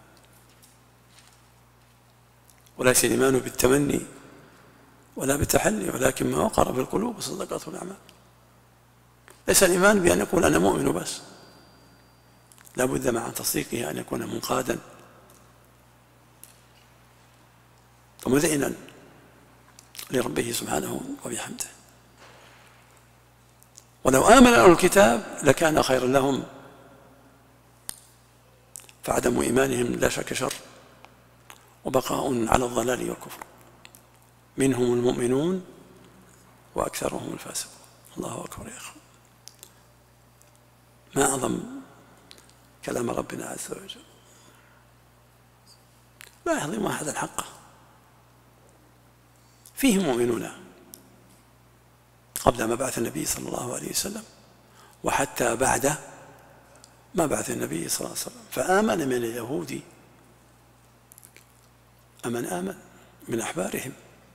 وليس الإيمان بالتمني ولا بالتحلي، ولكن ما وقر في القلوب وصدقته الأعمال. ليس الإيمان بأن يقول أنا مؤمن بس، لا بد مع تصديقه أن يكون منقادا ومذعنا لربه سبحانه وبحمده. ولو آمن أهل الكتاب لكان خيرا لهم، فعدم إيمانهم لا شك شر وبقاء على الضلال والكفر. منهم المؤمنون وأكثرهم الفاسقون. الله أكبر يا أخوان، ما أعظم كلام ربنا عز وجل. لا يهضم أحد الحق، فيه مؤمنون قبل مبعث النبي صلى الله عليه وسلم وحتى بعد مبعث النبي صلى الله عليه وسلم. فآمن من اليهود أمن آمن من أحبارهم،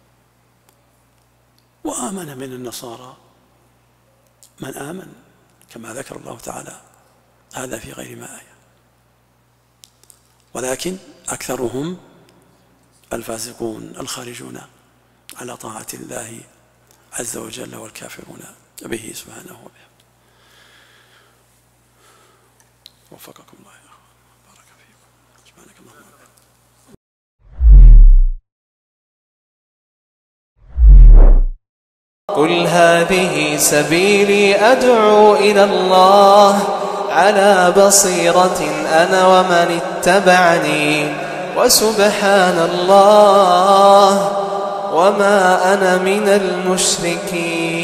وآمن من النصارى من آمن، كما ذكر الله تعالى هذا في غير ما آية. ولكن أكثرهم الفاسقون الخارجون على طاعة الله عز وجل والكافرون به سبحانه وبحمده. وفقكم الله يا أخوان، بارك فيكم، سبحانك اللهم وبحمدك. قل هذه سبيلي أدعو إلى الله على بصيرة أنا ومن اتبعني وسبحان الله وما أنا من المشركين.